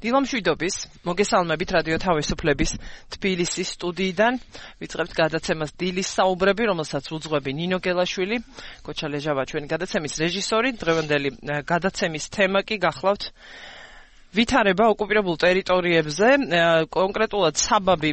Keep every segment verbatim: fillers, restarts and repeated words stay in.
დილამშვიდობის, მოგესალმებით რადიო თავისუფლების თბილისის სტუდიიდან. ვიწყებთ გადაცემას დილის საუბრები, რომელსაც უძღვები ნინო გელაშვილი, კოჩა ლეჟავა ჩვენი გადაცემის რეჟისორი. დღევანდელი გადაცემის თემა კი გახლავთ ვითარება ოკუპირებულ ტერიტორიებზე, კონკრეტულად საბაბი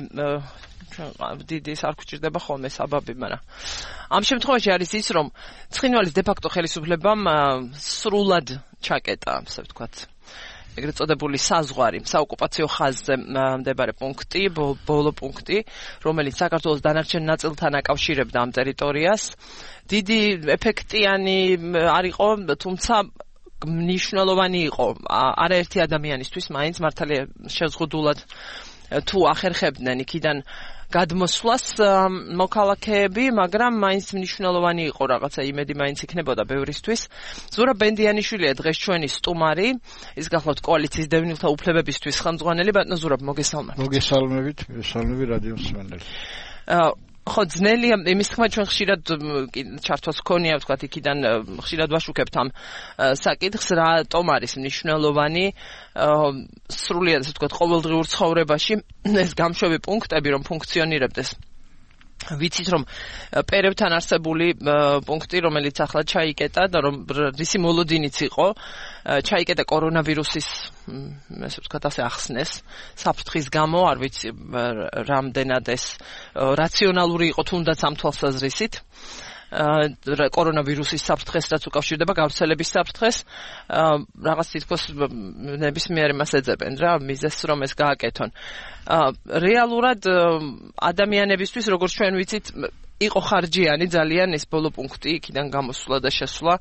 დიდი არ გვჭირდება ხოლმე საბაბი, მაგრამ ამ შემთხვევაში არის ის, რომ ცხინვალის დე-ფაქტო ხელისუფლებამ სრულად ჩაკეტა, ასე ვთქვათ, ეგრეთ წოდებული საზღვარი, საოკუპაციო ხაზზე მდებარე პუნქტი, ბოლო პუნქტი, რომელიც საქართველოს დანარჩენ ნაწილთან აკავშირებდა ამ ტერიტორიას. დიდი ეფექტიანი არ იყო, თუმცა მნიშვნელოვანი იყო არაერთი ადამიანისთვის, მაინც მართალია შეზღუდულად თუ ახერხებდნენ იქიდან გადმოსვლას მოქალაქეები, მაგრამ მაინც მნიშვნელოვანი იყო რაღაცა იმედი მაინც იქნებოდა ბევრისთვის. ზურაბ ბენდიანიშვილია დღეს ჩვენი სტუმარი, ის გახლავთ კოალიციის დევნილთა უფლებებისთვის ხელმძღვანელი. ბატონო ზურაბ, მოგესალმებით. მოგესალმებით, მოგესალმებით რადიო მსმენელი. ხო, ძნელია იმის თქმა, ჩვენ ხშირად ჩართვას გქონია, ვთქვათ, იქიდან ხშირად ვაშუქებთ ამ საკითხს, რატომ არის მნიშვნელოვანი სრულიად, ასე ვთქვათ, ყოველდღიურ ცხოვრებაში ეს გამშვები პუნქტები, რომ ფუნქციონირებდეს. ვიცით, რომ პერევთან არსებული პუნქტი, რომელიც ახლა ჩაიკეტა და რომ რისი მოლოდინიც იყო, ჩაიკეტა კორონავირუსის, ასე ვთქვათ, ასე ახსნეს საფრთხის გამო, არ ვიცი რამდენად ეს რაციონალური იყო თუნდაც ამ თვალსაზრისით. კორონავირუსის საფრთხესაც უკავშირდება გავრცელების საფრთხეს, რაღაც თითქოს ნებისმიერ იმას ეძებენ რა, მიზეს რომ ეს გააკეთონ. რეალურად ადამიანებისთვის, როგორც ჩვენ ვიცით, იყო ხარჯიანი ძალიან ეს ბოლო პუნქტი, იქიდან გამოსვლა და შესვლა.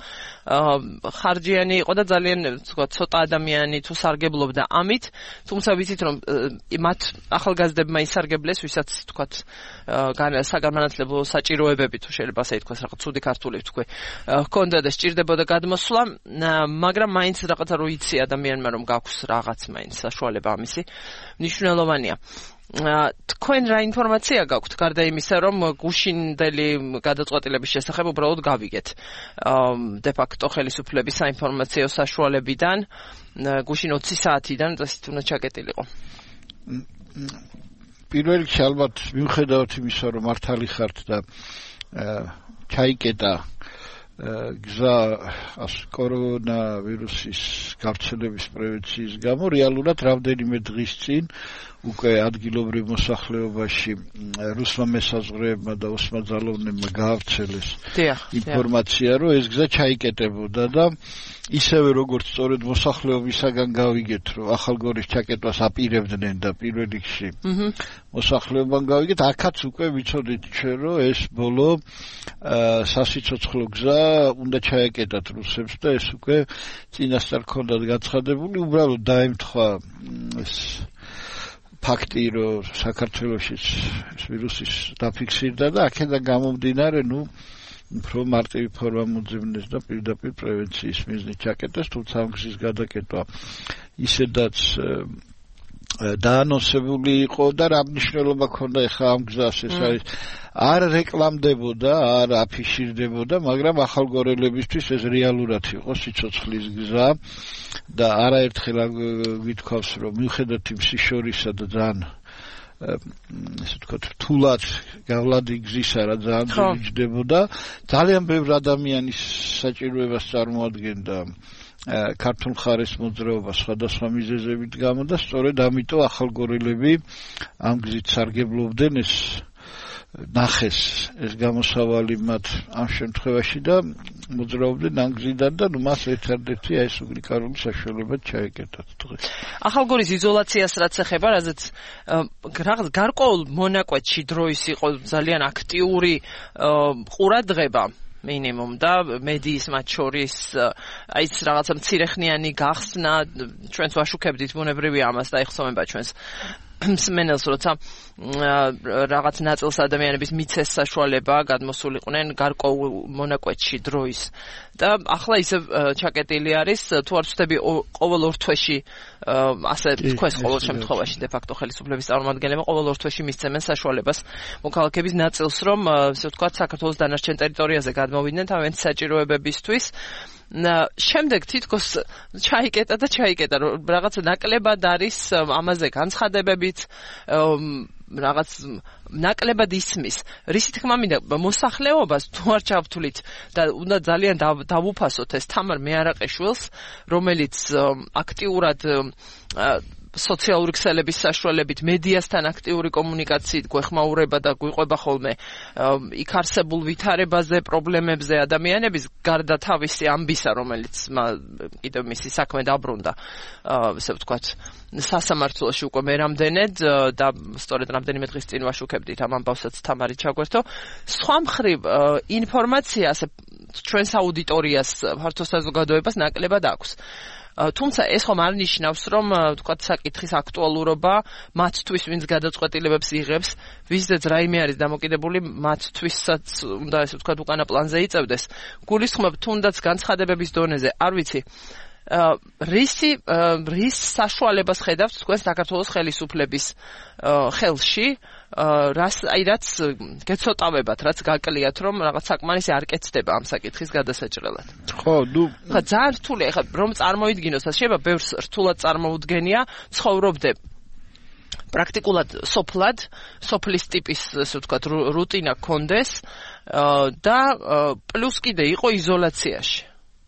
ხარჯიანი იყო და ძალიან ვთქვათ, ცოტა ადამიანი თუ სარგებლობდა ამით, თუმცა ვიცით, რომ მათ ახალგაზრდებმა ისარგებლეს, ვისაც ვთქვათ, საგანმანათლებლო საჭიროებები თუ შეიძლება ასე ითქვას, რაღაც ცუდი ქართული ვთქვი, ჰქონდა და სჭირდებოდა გადმოსვლა, მაგრამ მაინც რაღაცა რო იცი ადამიანმა, რომ გაქვს რაღაც მაინც საშუალება ამისი, მნიშვნელოვანია. თქვენ რა ინფორმაცია გაქვთ გარდა იმისა, რომ გუშინდელი გადაწყვეტილების შესახებ უბრალოდ გავიგეთ დე-ფაქტო ხელისუფლების საინფორმაციო საშუალებიდან, გუშინ ოცი საათიდან წესით უნდა ჩაკეტილიყო. პირველ რიგში ალბათ მიუხედავად იმისა, რომ მართალი ხართ და ჩაიკეტა გზა კორონავირუსის გავრცელების პრევენციის გამო, რეალურად რამდენიმე დღის წინ უკვე ადგილობრივ მოსახლეობაში რუსმა მესაზღვრეებმა და ოსმა ძალოვნებმა გაავრცელეს ინფორმაცია, რომ ეს გზა ჩაიკეტებოდა და ისევე როგორც სწორედ მოსახლეობისაგან გავიგეთ, რომ ახალგორის ჩაკეტვას აპირებდნენ და პირველ რიგში მოსახლეობამ გავიგეთ, აქაც უკვე ვიცოდით ჩვენ, რომ ეს ბოლო სასიცოცხლო გზა უნდა ჩაეკეტათ რუსებს და ეს უკვე წინასწარ ქონდათ გაცხადებული, უბრალოდ დაემთხვა ეს ფაქტი, რომ საქართველოშიც ეს ვირუსის დაფიქსირდა და აქედან გამომდინარე, ნუ უფრო მარტივი ფორმა მოძებნეს და პირდაპირ პრევენციის მიზნით ჩაკეტეს, თუმცა ამ გზის გადაკეტვა ისედაც დაანონსებული იყო და რა მნიშვნელობა ჰქონდა ეხლა ამ გზას, ეს არის არ რეკლამდებოდა, არ აფიშირდებოდა, მაგრამ ახალგორელებისთვის ეს რეალურად იყო სიცოცხლის გზა და არაერთხელ გითქვავს, რომ მიუხედავად იმ სიშორისა და ძალიან ესე ვთქვათ, რთულად გავლადი გზისა რა ძალიან ძლიჯდებოდა, ძალიან ბევრი ადამიანის საჭიროებას წარმოადგენდა ქართულ მხარეს მოძრაობა სხვადასხვა მიზეზებით გამო და სწორედ ამიტომ ახალგორელები ამ გზით სარგებლობდნენ, ეს ნახეს ეს გამოსავალი მათ ამ შემთხვევაში და მოძრაობდნენ ამ გზიდან და ნუ მას ერთადერთი ეს უნიკალური საშუალება ჩაეკეტათ დღეს. ახალგორის იზოლაციას რაც ეხება, რაზეც რაღაც გარკვეულ მონაკვეთში დროის იყო ძალიან აქტიური ყურადღება მინიმუმ და მედიის მათ შორის აი ეს რაღაცა მცირეხნიანი გახსნა, ჩვენს ვაშუქებდით ბუნებრივია ამას და ეხსოვება ჩვენს მსმენელს, როცა რაღაც ნაწილს ადამიანების მიცეს საშუალება გადმოსულიყვნენ გარკვეულ მონაკვეთში დროის და ახლა ისე ჩაკეტილი არის, თუ არ ვცდები ყოველ ორ თვეში ასე თქვეს ყოველ შემთხვევაში დე-ფაქტო ხელისუფლების წარმომადგენლებმა ყოველ ორ თვეში მისცემენ საშუალებას მოქალაქეების ნაწილს, რომ ასე ვთქვათ, საქართველოს დანარჩენ ტერიტორიაზე გადმოვიდნენ თავიანთი საჭიროებებისთვის. შემდეგ თითქოს ჩაიკეტა და ჩაიკეტა რაღაცა ნაკლებად არის ამაზე განცხადებებით რაღაც ნაკლებად ისმის. რისი თქმა მინდა მოსახლეობას თუ არ ჩავთვლით და უნდა ძალიან დავუფასოთ ეს თამარ მეარაყეშვილს, რომელიც აქტიურად სოციალური ქსელების საშუალებით მედიასთან აქტიური კომუნიკაციით გვეხმაურება და გვიყვება ხოლმე იქ არსებულ ვითარებაზე, პრობლემებზე ადამიანების გარდა თავისი ამბისა, რომელიც კიდევ მისი საქმე დაბრუნდა, ესე ვთქვათ, სასამართლოში უკვე მე რამდენად და სწორედ რამდენიმე დღის წინ ვაშუქებდით ამ ამბავსაც თამარი ჩაგვერთო. სხვა მხრივ ინფორმაცია ასე ჩვენს აუდიტორიას, ფართო საზოგადოებას ნაკლებად აქვს. თუმცა ეს ხომ არ ნიშნავს, რომ ვთქვათ საკითხის აქტუალურობა მათთვის, ვინც გადაწყვეტილებებს იღებს, ვისდაც რაიმე არის დამოკიდებული, მათთვისაც უნდა ესე ვთქვათ უკანა პლანზე იწევდეს. გულისხმობ თუნდაც განცხადებების დონეზე, არ ვიცი, რისი რის საშუალებას ხედავთ თქვენ საქართველოს ხელისუფლების ხელში, რას აი რაც გეცოტავებათ, რაც გაკლიათ, რომ რაღაც საკმარისი არ კეთდება ამ საკითხის გადასაჭრელად. ხო, ნუ ხა ძალიან რთული, ხა რომ წარმოიდგინოს, შეიძლება ბევრს რთულად წარმოუდგენია, ცხოვრობდე პრაქტიკულად სოფლად, სოფლის ტიპის, ასე ვთქვათ, რუტინა გქონდეს და პლუს კიდე იყო იზოლაციაში.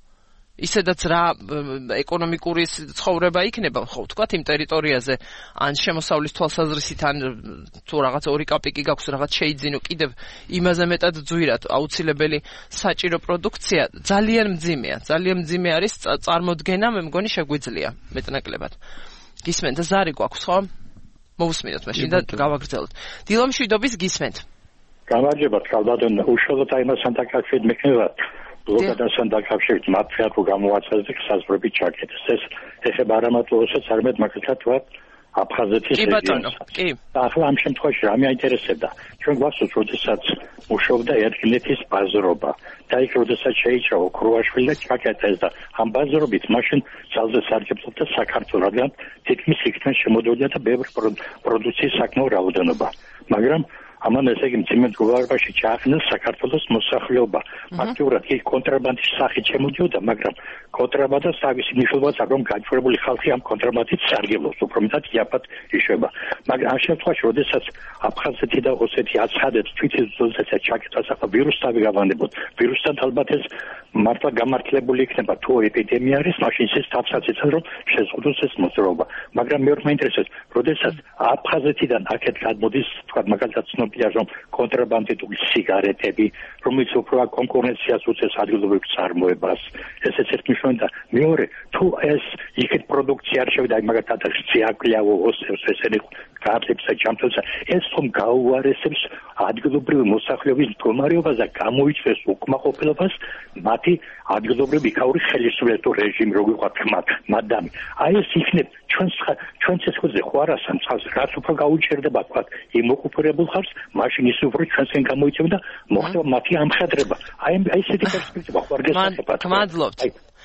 ისედაც რა ეკონომიკური ცხოვრება იქნება, ხო ვთქვათ, იმ ტერიტორიაზე, ან შემოსავლის თვალსაზრისით, ან თუ რაღაც ორი კაპიკი გაქვს, რაღაც შეიძინო, კიდევ იმაზე მეტად ძვირად აუცილებელი საჭირო პროდუქცია ძალიან მძიმეა, ძალიან მძიმე არის წარმოდგენა, მე მგონი შეგვიძლია მეტნაკლებად. გისმენთ და ზარი გვაქვს, ხო? მოვუსმინოთ მაშინ და გავაგრძელოთ. დილო მშვიდობის გისმენთ. გამარჯობა, ალბათ უშუალოდ აიმასთან დაკავშირებით მექნება ბლოკადასთან დაკავშირებით მათეატრალურ გამოაცხადებს და საზღვრებით ჩაკეტეს. ეს ეხება არა მარტო რუსეთს, არამედ მაგალითად ვთქვათ აფხაზეთის რეგიონს. კი. ახლა ამ შემთხვევაში რა მეინტერესებდა? ჩვენ გვახსოვს, როდესაც მუშაობდა ერგინეთის ბაზრობა და იქ როდესაც შეიჭრა ოქროაშვილი და ჩაკეტეს და ამ ბაზრობით მაშინ ძალზე სარგებლობდა საქართველო, რადგან თითქმის იქიდან შემოდიოდა და ბევრი პროდუქციის საკმაო რაოდენობა. მაგრამ ამან ესე იგი მძიმე მდგომარეობაში ჩაახნეს საქართველოს მოსახლეობა. აქტიურად კი კონტრაბანდის სახით შემოდიოდა, მაგრამ კონტრაბანდას თავისი მნიშვნელობაც აქვს, რომ გაჩვენებული ხალხი ამ კონტრაბანდით სარგებლობს, უფრო მეტად იაფად იშვება. მაგრამ ამ შემთხვევაში, როდესაც აფხაზეთი და ოსეთი აცხადებს თვითონ როდესაც ჩაკეტას ახლა ვირუსთან გავანებოთ, ვირუსთან ალბათ ეს მართლა გამართლებული იქნება, თუ ეპიდემია არის, მაშინ ეს თავსაც იცავს, რომ შეზღუდოს ეს მოძრაობა. მაგრამ მე ვარ მაინტერესებს, როდესაც აფხაზეთიდან აქეთ გადმოდის, თქვა მაგალითად რომ კონტრაბანდიტული სიგარეტები, რომელიც უფრო კონკურენციას უწევს ადგილობრივ წარმოებას, ესეც ერთ მნიშვნელოვანი და მეორე, თუ ეს იქით პროდუქცია არ შევიდა, მაგალითად ციაკლავო ოსებს ესენი კარტებს და ჯამთელს, ეს ხომ გაუარესებს ადგილობრივი მოსახლეობის მდგომარეობას და გამოიწვევს უკმაყოფილებას მათი ადგილობრივი იქაური ხელისუფლების რეჟიმი, როგორ ვთქვათ, მადამი. აი ეს იქნებ ჩვენს ჩვენს ესხოზე ხო არასამ წყალს, რაც უფრო გაუჩერდება, ვთქვათ, იმ ოკუპირებულ ხალხს, მაშინ ის უფრო ჩვენსკენ გამოიწვევს და მოხდება მათი ამხედრება. აი აი ესეთი პერსპექტივა ხო არ გესახებათ. გმადლობთ.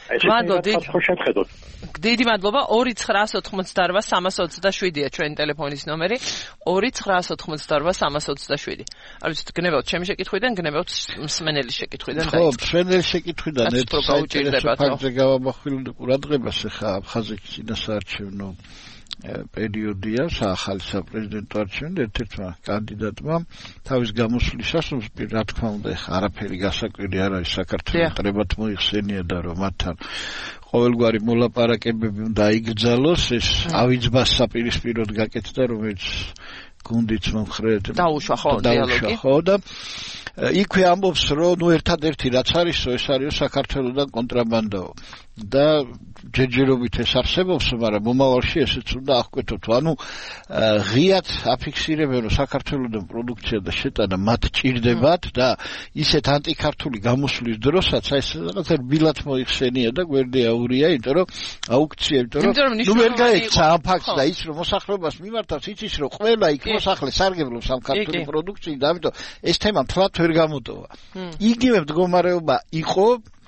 გმადლობთ. დიდი მადლობა. ორი ცხრაას ოთხმოცდაოთხ სამას ოცდაშვიდია ჩვენი ტელეფონის ნომერი. ორი ცხრაას ოთხმოცდაოთხ სამას ოცდაშვიდი. არ ვიცით, გნებავთ ჩემი შეკითხვიდან, გნებავთ მსმენელის შეკითხვიდან და ხო, მსმენელის შეკითხვიდან ერთ საინტერესო გავამახვილებდი ყურადღებას, ხა აფხაზეთის წინასაარჩევნო პერიოდია, ახალი საპრეზიდენტო არჩევნები, ერთ-ერთმა კანდიდატმა თავის გამოსვლისას, რა თქმა უნდა, ხა არაფერი გასაკვირი არ არის, საქართველოს ტრებათ მოიხსენია და რომ მათთან ყოველგვარი მოლაპარაკებები უნდა იგრძალოს, ეს ავიძბას საპირისპიროდ გაკეთდა, რომელიც გუნდიც მომხრედ დაუშვა ხო დიალოგი. ხო და იქვე ამბობს, რომ ნუ ერთადერთი რაც არისო, ეს არის საქართველოსთან კონტრაბანდაო. და ჯერჯერობით ეს არსებობს, მაგრამ მომავალში ესეც უნდა აღკვეთოთ. ანუ ღიად აფიქსირებენ, რომ საქართველოსთან პროდუქცია და შეტანა მათ ჭირდებათ და ისეთ ანტიქართული გამოსვლის დროსაც აი ეს რაღაცა ბილად მოიხსენია და გვერდი აურია, იმიტომ რომ აუქცია, იმიტომ რომ ნუ ვერ გაექცა ამ ფაქტს და ის რომ მოსახლეობას მიმართავს, იცის რომ ყველა იქ მოსახლე სარგებლობს ამ ქართული პროდუქციით და ამიტომ ეს თემა თლათ ვერ გამოტოვა. იგივე მდგომარეობა იყო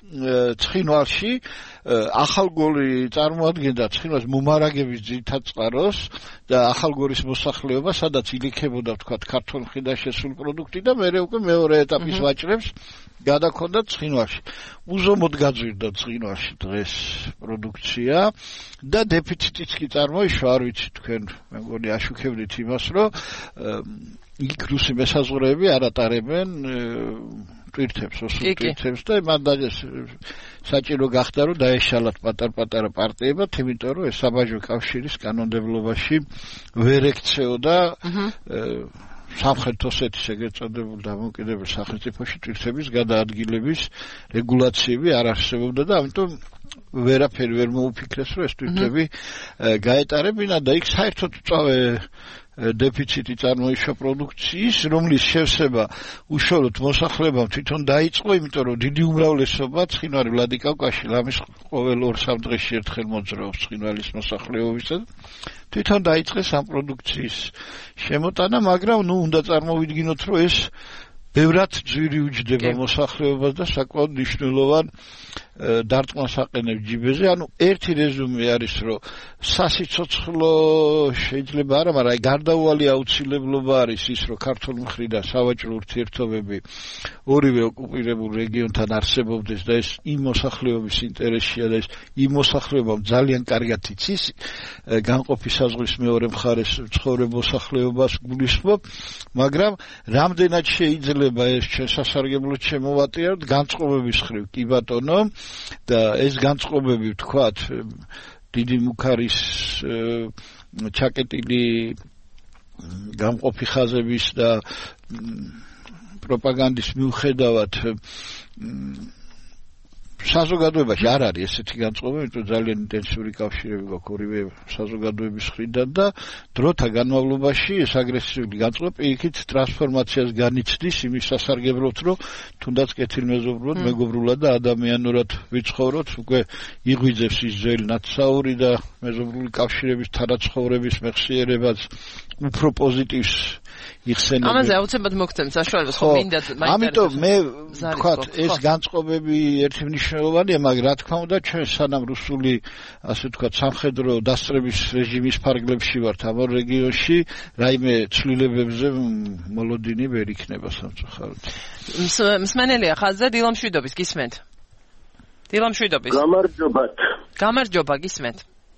ცხინვალში ახალგორი წარმოადგენდა ცხინვალის მომარაგების ძირითად წყაროს და ახალგორის მოსახლეობა, სადაც ილიქებოდა თქვათ ქართულ მხრიდან შესული პროდუქტი და მეორე უკვე მეორე ეტაპის ვაჭრებს გადაქონდათ ცხინვალში. უზომოდ გაძვირდა ცხინვალში დღეს პროდუქცია და დეფიციტიც კი წარმოიშვა, არ ვიცი თქვენ მე მგონი აშუქებდით იმას, რომ იქ რუსი მესაზღვრეები არ ატარებენ ტვირთებს, ოსურ ტვირთებს და მან საჭირო გახდა რომ დაეშალათ პატარ-პატარა პარტიებად, იმიტომ რომ ეს საბაჟო კავშირის კანონმდებლობაში ვერ ექცეოდა სამხრეთ ოსეთის ეგრეთ წოდებულ დამოუკიდებელ სახელმწიფოში ტვირთების გადაადგილების რეგულაციები არ არსებობდა და ამიტომ ვერაფერი ვერ მოუფიქრეს რომ ეს ტვირთები გაეტარებინა და იქ საერთოდ წავე დეფიციტი წარმოიშვა პროდუქციის, რომლის შევსება უშუალოდ მოსახლეობამ თვითონ დაიწყო, იმიტომ რომ დიდი უმრავლესობა ცხინვარი ვლადიკავკაზში ლამის ყოველ ორ-სამ დღეში ერთხელ მოძრაობს ცხინვალის მოსახლეობისა. თვითონ დაიწყეს ამ პროდუქციის შემოტანა, მაგრამ ნუ უნდა წარმოვიდგინოთ, რომ ეს ბევრად ძვირი უჯდება მოსახლეობას და საკმაოდ მნიშვნელოვან დარტყმას აყენებს ჯიბეზე. ანუ ერთი რეზუმე არის, რომ სასიცოცხლო შეიძლება არა, მაგრამ აი გარდაუვალი აუცილებლობა არის ის, რომ ქართულ მხრიდან სავაჭრო ურთიერთობები ორივე ოკუპირებულ რეგიონთან არსებობდეს და ეს იმ მოსახლეობის ინტერესია და ეს იმ მოსახლეობამ ძალიან კარგად იცის განყოფი საზღვრის მეორე მხარეს ცხოვრებ მოსახლეობას გულისხმობ, მაგრამ რამდენად შეიძლება ეს ჩვენ სასარგებლოდ შემოვატიაროთ განწყობების ხრივ, კი ბატონო, და ეს განწყობები ვთქვათ დიდი მუქარის ჩაკეტილი გამყოფი ხაზების და პროპაგანდის მიუხედავად საზოგადოებაში არ არის ესეთი განწყობები, იმიტომ ძალიან ინტენსიური კავშირები გვაქვს ორივე საზოგადოების მხრიდან და დროთა განმავლობაში ეს აგრესიული განწყობა პირიქით ტრანსფორმაციას განიცდის იმის სასარგებლოდ, რომ თუნდაც კეთილმეზობლად, მეგობრულად და ადამიანურად ვიცხოვროთ, უკვე იღვიძებს ის ძველი ნათსაური და მეზობლური კავშირების თანაცხოვრების მეხსიერებაც უფრო პოზიტივს იხსენებს. ამაზე აუცილებლად მოგცემ საშუალებას, ხო მინდა მაინტერესებს. ამიტომ მე ვთქვათ, ეს განწყობები ერთი მნიშვნელოვანია, მაგრამ რა თქმა უნდა, ჩვენ სანამ რუსული, ასე ვთქვათ, სამხედრო დასწრების რეჟიმის ფარგლებში ვართ ამ რეგიონში, რაიმე ცვლილებებზე მოლოდინი ვერ იქნება სამწუხაროდ. მსმენელია ხაზზე დილა მშვიდობის, გისმენთ? დილა მშვიდობის. გამარჯობათ. გამარჯობა, გისმენთ.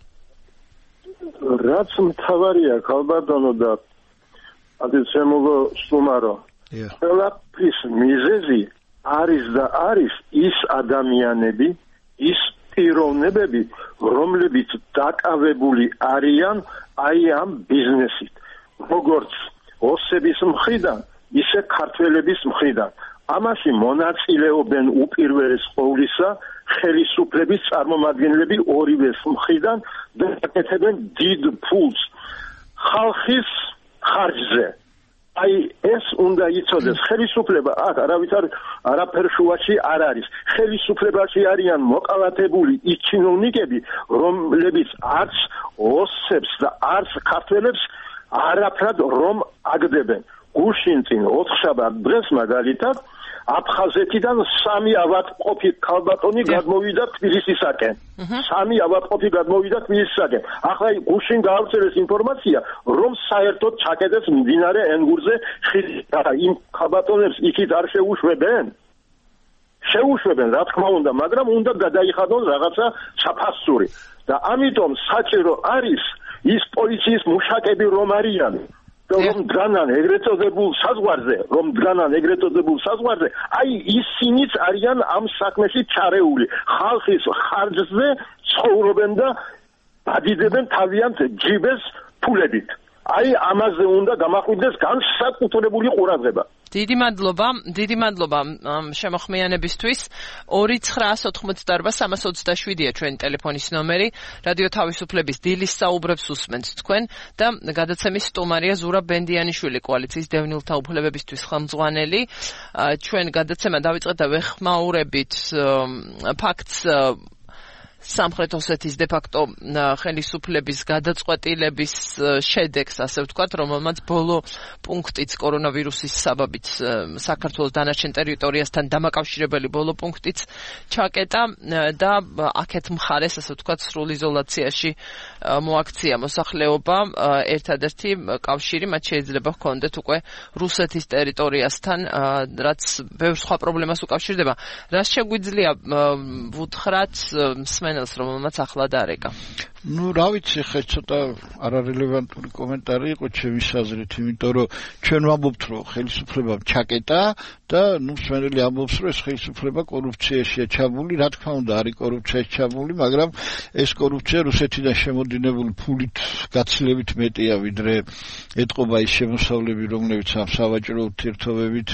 რაც მთავარია, ქალბატონო და ადეცემოგო სტუმარო. ყველაფრის მიზეზი არის და არის ის ადამიანები, ის პიროვნებები, რომლებიც დაკავებული არიან აი ამ ბიზნესით, როგორც ოსების მხრიდან, ისე ქართველების მხრიდან. ამაში მონაწილეობენ უპირველეს ყოვლისა ხელისუფლების წარმომადგენლები ორივეს მხრიდან და აკეთებენ დიდ ფულს ხალხის ხარჯზე. აი ეს უნდა იცოდეს, ხელისუფლება აქ არავითარ არაფერ შუაში არ არის. ხელისუფლებაში არიან მოყალათებული ის ჩინოვნიკები, რომლებიც არც ოსებს და არც ქართველებს არაფრად რომ აგდებენ. გუშინ წინ ოთხშაბათ დღეს მაგალითად აფხაზეთიდან სამი ავადმყოფი ქალბატონი გადმოვიდა თბილისისაკენ. სამი ავადმყოფი გადმოვიდა თბილისისაკენ. ახლა გუშინ გაავრცელეს ინფორმაცია, რომ საერთოდ ჩაკეტეს მდინარე ენგურზე ხიდი. იმ ქალბატონებს იქით არ შეუშვებენ? შეუშვებენ, რა თქმა უნდა, მაგრამ უნდა გადაიხადონ რაღაცა საფასური. და ამიტომ საჭირო არის ის პოლიციის მუშაკები რომ არიან, რომ დგანან ეგრეთ წოდებულ საზღვარზე, რომ დგანან ეგრეთ წოდებულ საზღვარზე, აი ისინიც არიან ამ საქმეში ჩარეული. ხალხის ხარჯზე ცხოვრობენ და დადიდებენ თავიანთ ჯიბეს ფულებით. აი ამაზე უნდა გამახვიდეს განსაკუთრებული ყურადღება. დიდი მადლობა, დიდი მადლობა შემოხმიანებისთვის. ორი ცხრა ოთხმოცდაორბა სამას ოცდაშვიდია ჩვენი ტელეფონის ნომერი. რადიო თავისუფლების დილის საუბრებს უსმენთ თქვენ და გადაცემის სტუმარია ზურა ბენდიანიშვილი, კოალიციის დევნილთა უფლებებისთვის ხელმძღვანელი. ჩვენ გადაცემა დავიწყეთ და ვეხმაურებით ფაქტს სამხრეთ ოსეთის დე-ფაქტო ხელისუფლების გადაწყვეტილების შედეგს, ასე ვთქვათ, რომელმაც ბოლო პუნქტიც კორონავირუსის საბაბით საქართველოს დანარჩენ ტერიტორიასთან დამაკავშირებელი ბოლო პუნქტიც ჩაკეტა და აქეთ მხარეს, ასე ვთქვათ, სრულ იზოლაციაში მოაქცია მოსახლეობა. ერთადერთი კავშირი მათ შეიძლება ჰქონდეთ უკვე რუსეთის ტერიტორიასთან, რაც ბევრ სხვა პრობლემას უკავშირდება. რას შეგვიძლია ვუთხრათ მსმენელს, რომელმაც ახლა დარეკა? Ну, რა ვიცი, ხე ცოტა არარელევანტური კომენტარი იყო ჩემი აზრით, იმიტომ რომ ჩვენ ვამბობთ, რომ ხელისუფლებამ ჩაკეტა და ნუ მსმენელი ამბობს, რომ ეს ხელისუფლება კორუფციაშია ჩაბმული, რა თქმა უნდა, არის კორუფციაში ჩაბმული, მაგრამ ეს კორუფცია რუსეთიდან შემოდინებული ფულით გაცილებით მეტია, ვიდრე ეტყობა ის შემოსავლები, რომლებიც ამ სავაჭრო ურთიერთობებით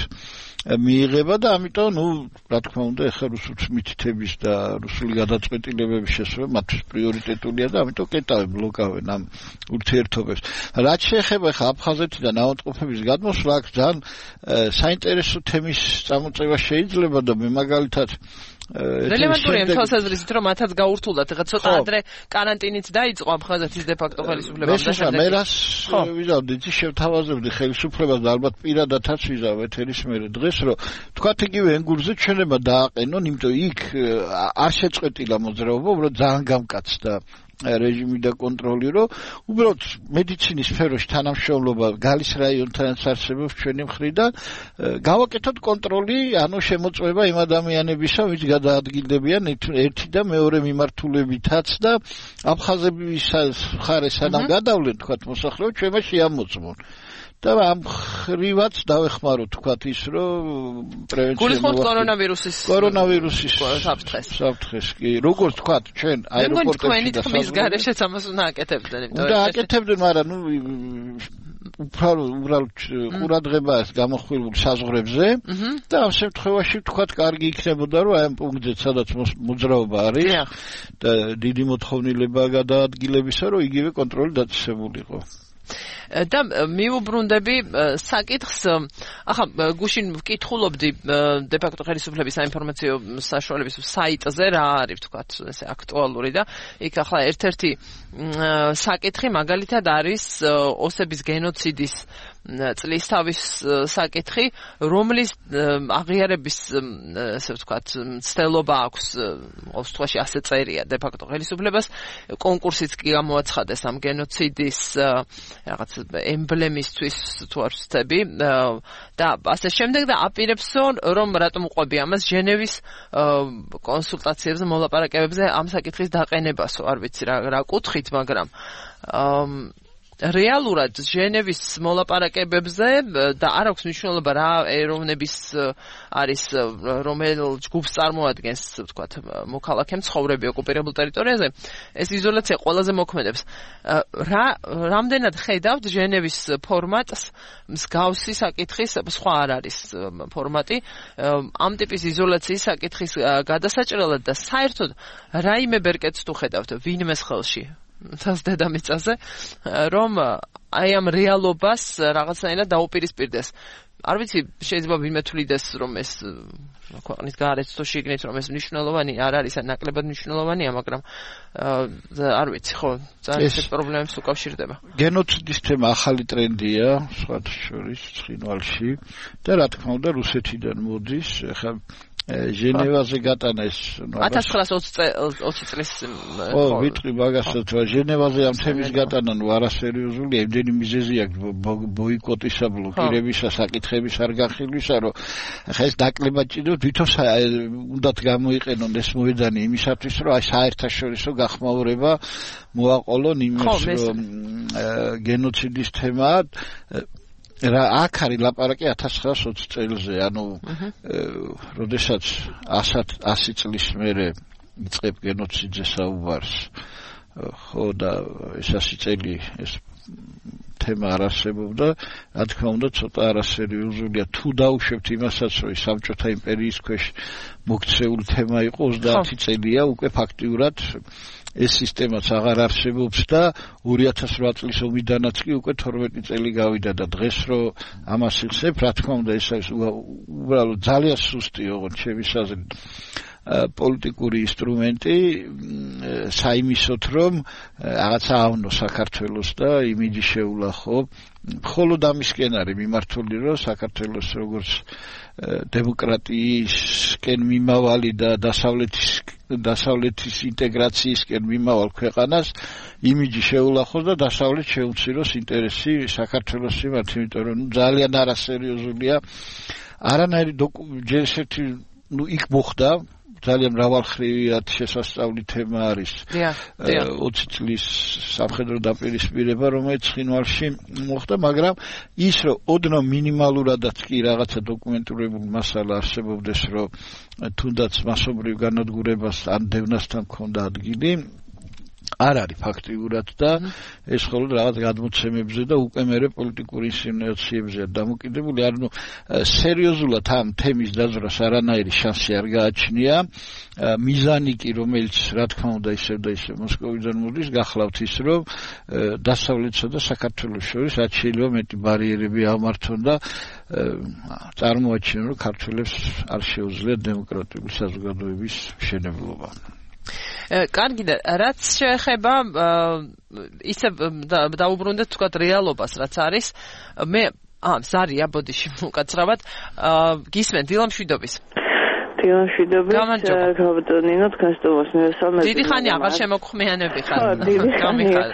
მიიღება და ამიტომ, ნუ, რა თქმა უნდა, ეხლა რუსულს მითითების და რუსული გადაწყვეტილებების შესრულება მათთვის პრიორიტეტულია და ამიტომ კეტავენ, ბლოკავენ ამ ურთიერთობებს. რაც შეეხება ეხლა აფხაზეთიდან ავადმყოფების გადმოსვლა, აქ ძალიან საინტერესო თემის წამოწევა შეიძლება და მე მაგალითად რელევანტურია იმ თვალსაზრისით, რომ მათაც გაურთულდათ, ეხლა ცოტა ადრე კარანტინიც დაიწყო აფხაზეთის დე-ფაქტო ხელისუფლებამ. მე რას ვიზავდი, იცი შევთავაზებდი ხელისუფლებას და ალბათ პირადადაც ვიზავ ეთერის მერე დღეს, რომ თქვათ იგივე ენგურზე ჩვენება დააყენონ, იმიტომ იქ არ შეწყვეტილა მოძრაობა, უბრალოდ ძალიან გამკაცდა რეჟიმი და კონტროლი, რომ უბრალოდ მედიცინის სფეროში თანამშრომლობა გალის რაიონთანაც არსებობს ჩვენი მხრიდან, გავაკეთოთ კონტროლი, ანუ შემოწმება იმ ადამიანებისა, ვინც გადაადგილდებიან ერთი და მეორე მიმართულებითაც და აფხაზების მხარეს სანამ გადავლენ, თქვათ მოსახლეობა, ჩვენმა შეამოწმონ. და ამ ხრივაც დავეხმაროთ, თქვათ ის, რომ პრევენცია გულისხმობთ კორონავირუსის კორონავირუსის საფრთხეს. საფრთხეს კი, როგორც თქვათ, ჩვენ აეროპორტებში და თქვენი თქმის გარეშეც ამას უნდა აკეთებდნენ, იმიტომ რომ და აკეთებდნენ, მაგრამ ნუ უბრალოდ ყურადღება გამოხვილულ საზღვრებზე და ამ შემთხვევაში თქვათ, კარგი იქნებოდა, რომ აი ამ პუნქტზე, სადაც მოძრაობა არის და დიდი მოთხოვნილება გადაადგილებისა, რომ იგივე კონტროლი დაწესებულიყო. და მიუბრუნდები საკითხს, ახლა გუშინ ვკითხულობდი დე-ფაქტო ხელისუფლების საინფორმაციო საშუალების საიტზე რა არის, თქვათ, ესე აქტუალური და იქ ახლა ერთ-ერთი საკითხი მაგალითად არის ოსების გენოციდის წლისთავის საკითხი, რომლის აღიარების, ესე ვთქვათ, მცდელობა აქვს ყოველ თვაში ასე წერია დე-ფაქტო ხელისუფლებას, კონკურსიც კი გამოაცხადეს ამ გენოციდის რაღაც ემბლემისთვის თუ არ ვცდები და ასე შემდეგ და აპირებსო, რომ რატომ უყვები ამას ჟენევის კონსულტაციებზე, მოლაპარაკებებზე ამ საკითხის დაყენებასო, არ ვიცი რა რა კუთხით, მაგრამ რეალურად ჟენევის მოლაპარაკებებზე და არ აქვს მნიშვნელობა რა ეროვნების არის, რომელ ჯგუფს წარმოადგენს, ვთქვათ, მოქალაქე მცხოვრები ოკუპირებულ ტერიტორიაზე, ეს იზოლაცია ყველაზე მოქმედებს. რა რამდენად ხედავთ ჟენევის ფორმატს, მსგავსი საკითხის სხვა არ არის ფორმატი, ამ ტიპის იზოლაციის საკითხის გადასაჭრელად და საერთოდ რაიმე ბერკეტს თუ ხედავთ ვინმეს ხელში თავს დედამიწაზე, რომ აი ამ რეალობას რაღაცნაირად დაუპირისპირდეს. არ ვიცი, შეიძლება ვინმე თვლიდეს, რომ ეს ქვეყნის გარეთ თუ შიგნით, რომ ეს მნიშვნელოვანი არ არის, ნაკლებად მნიშვნელოვანია, მაგრამ არ ვიცი, ხო, ძალიან ეს პრობლემებს უკავშირდება. გენოციდის თემა ახალი ტრენდია, სხვათა შორის ცხინვალში და რა თქმა უნდა რუსეთიდან მოდის, ახლა ჟენევაზე გატანა ეს ათას ცხრაასი ოცი წლის ხო ვიტყვი მაგასაც, რომ ჟენევაზე ამ თემის გატანა ნუ არასერიოზულია, იმდენი მიზეზი აქვს ბოიკოტისა, ბლოკირებისა, საკითხების არ განხილვისა, რომ ახლა ეს დაკლება ჭირდება, თვითონ უნდათ გამოიყენონ ეს მოედანი იმისათვის, რომ აი საერთაშორისო გახმაურება მოაყოლონ იმას, რომ გენოციდის თემა რა აქ არის ლაპარაკი ათას ცხრაასი ოცი წელზე, ანუ როდესაც ასი წლის მერე იწყებ გენოციძე საუბარს, ხო და ეს ასი წელი ეს თემა არ არსებობდა, რა თქმა უნდა ცოტა არასერიოზულია თუ დაუშვებთ იმასაც, რომ საბჭოთა იმპერიის ქვეშ მოქცეული თემა იყო ოცდაათი წელია, უკვე ფაქტიურად ეს სისტემაც აღარ არსებობს და ორი ათას რვა წლის ომიდანაც კი უკვე თორმეტი წელი გავიდა და დღეს რომ ამას იხსენებ, რა თქმა უნდა ეს არის უბრალოდ ძალიან სუსტი, ოღონდ ჩემი აზრით. პოლიტიკური ინსტრუმენტი საიმისოთ რომ რაღაცა ავნო საქართველოს და იმიჯი შეულახო მხოლოდ ამისკენ არის მიმართული რომ საქართველოს როგორც დემოკრატიისკენ მიმავალი და დასავლეთის დასავლეთის ინტეგრაციისკენ მიმავალ ქვეყანას იმიჯი შეულახოს და დასავლეთ შეუციროს ინტერესი საქართველოს მიმართ, იმიტომ რომ ძალიან არასერიოზულია არანაირი ჯერ ერთი ნუ იქ მოხდა ძალიან მრავალხრივად შესასწავლი თემა არის ოცი წლის სამხედრო დაპირისპირება რომელიც ცხინვალში მოხდა, მაგრამ ის რომ ოდნავ მინიმალურადაც კი რაღაცა დოკუმენტირებული მასალა არსებობდეს რომ თუნდაც მასობრივ განადგურებას ან დევნასთან ჰქონდა ადგილი არ არის ფაქტიურად და ეს მხოლოდ რაღაც გადმოცემებზე და უკვე მერე პოლიტიკური ინსინუაციებზეა დამოკიდებული. ანუ სერიოზულად ამ თემის დაზრას არანაირი შანსი არ გააჩნია. მიზანი კი რომელიც რა თქმა უნდა ისევ და ისევ მოსკოვიდან მოდის გახლავთ ის რომ დასავლეთსა და საქართველოს შორის რაც შეიძლება მეტი ბარიერები აღმართონ და წარმოაჩინონ რომ ქართველებს არ შეუძლიათ დემოკრატიული საზოგადოების მშენებლობა. კარგი და რაც შეეხება ისე დაუბრუნდეთ თქვათ რეალობას რაც არის მე ა ზარია ბოდიში უკაცრავად გისმენ დილამშვიდობის დილამშვიდობის გაბატონინო თქვენს მესამე დიდი ხანი აღარ შემოგხმიანები ხარ გამიხარ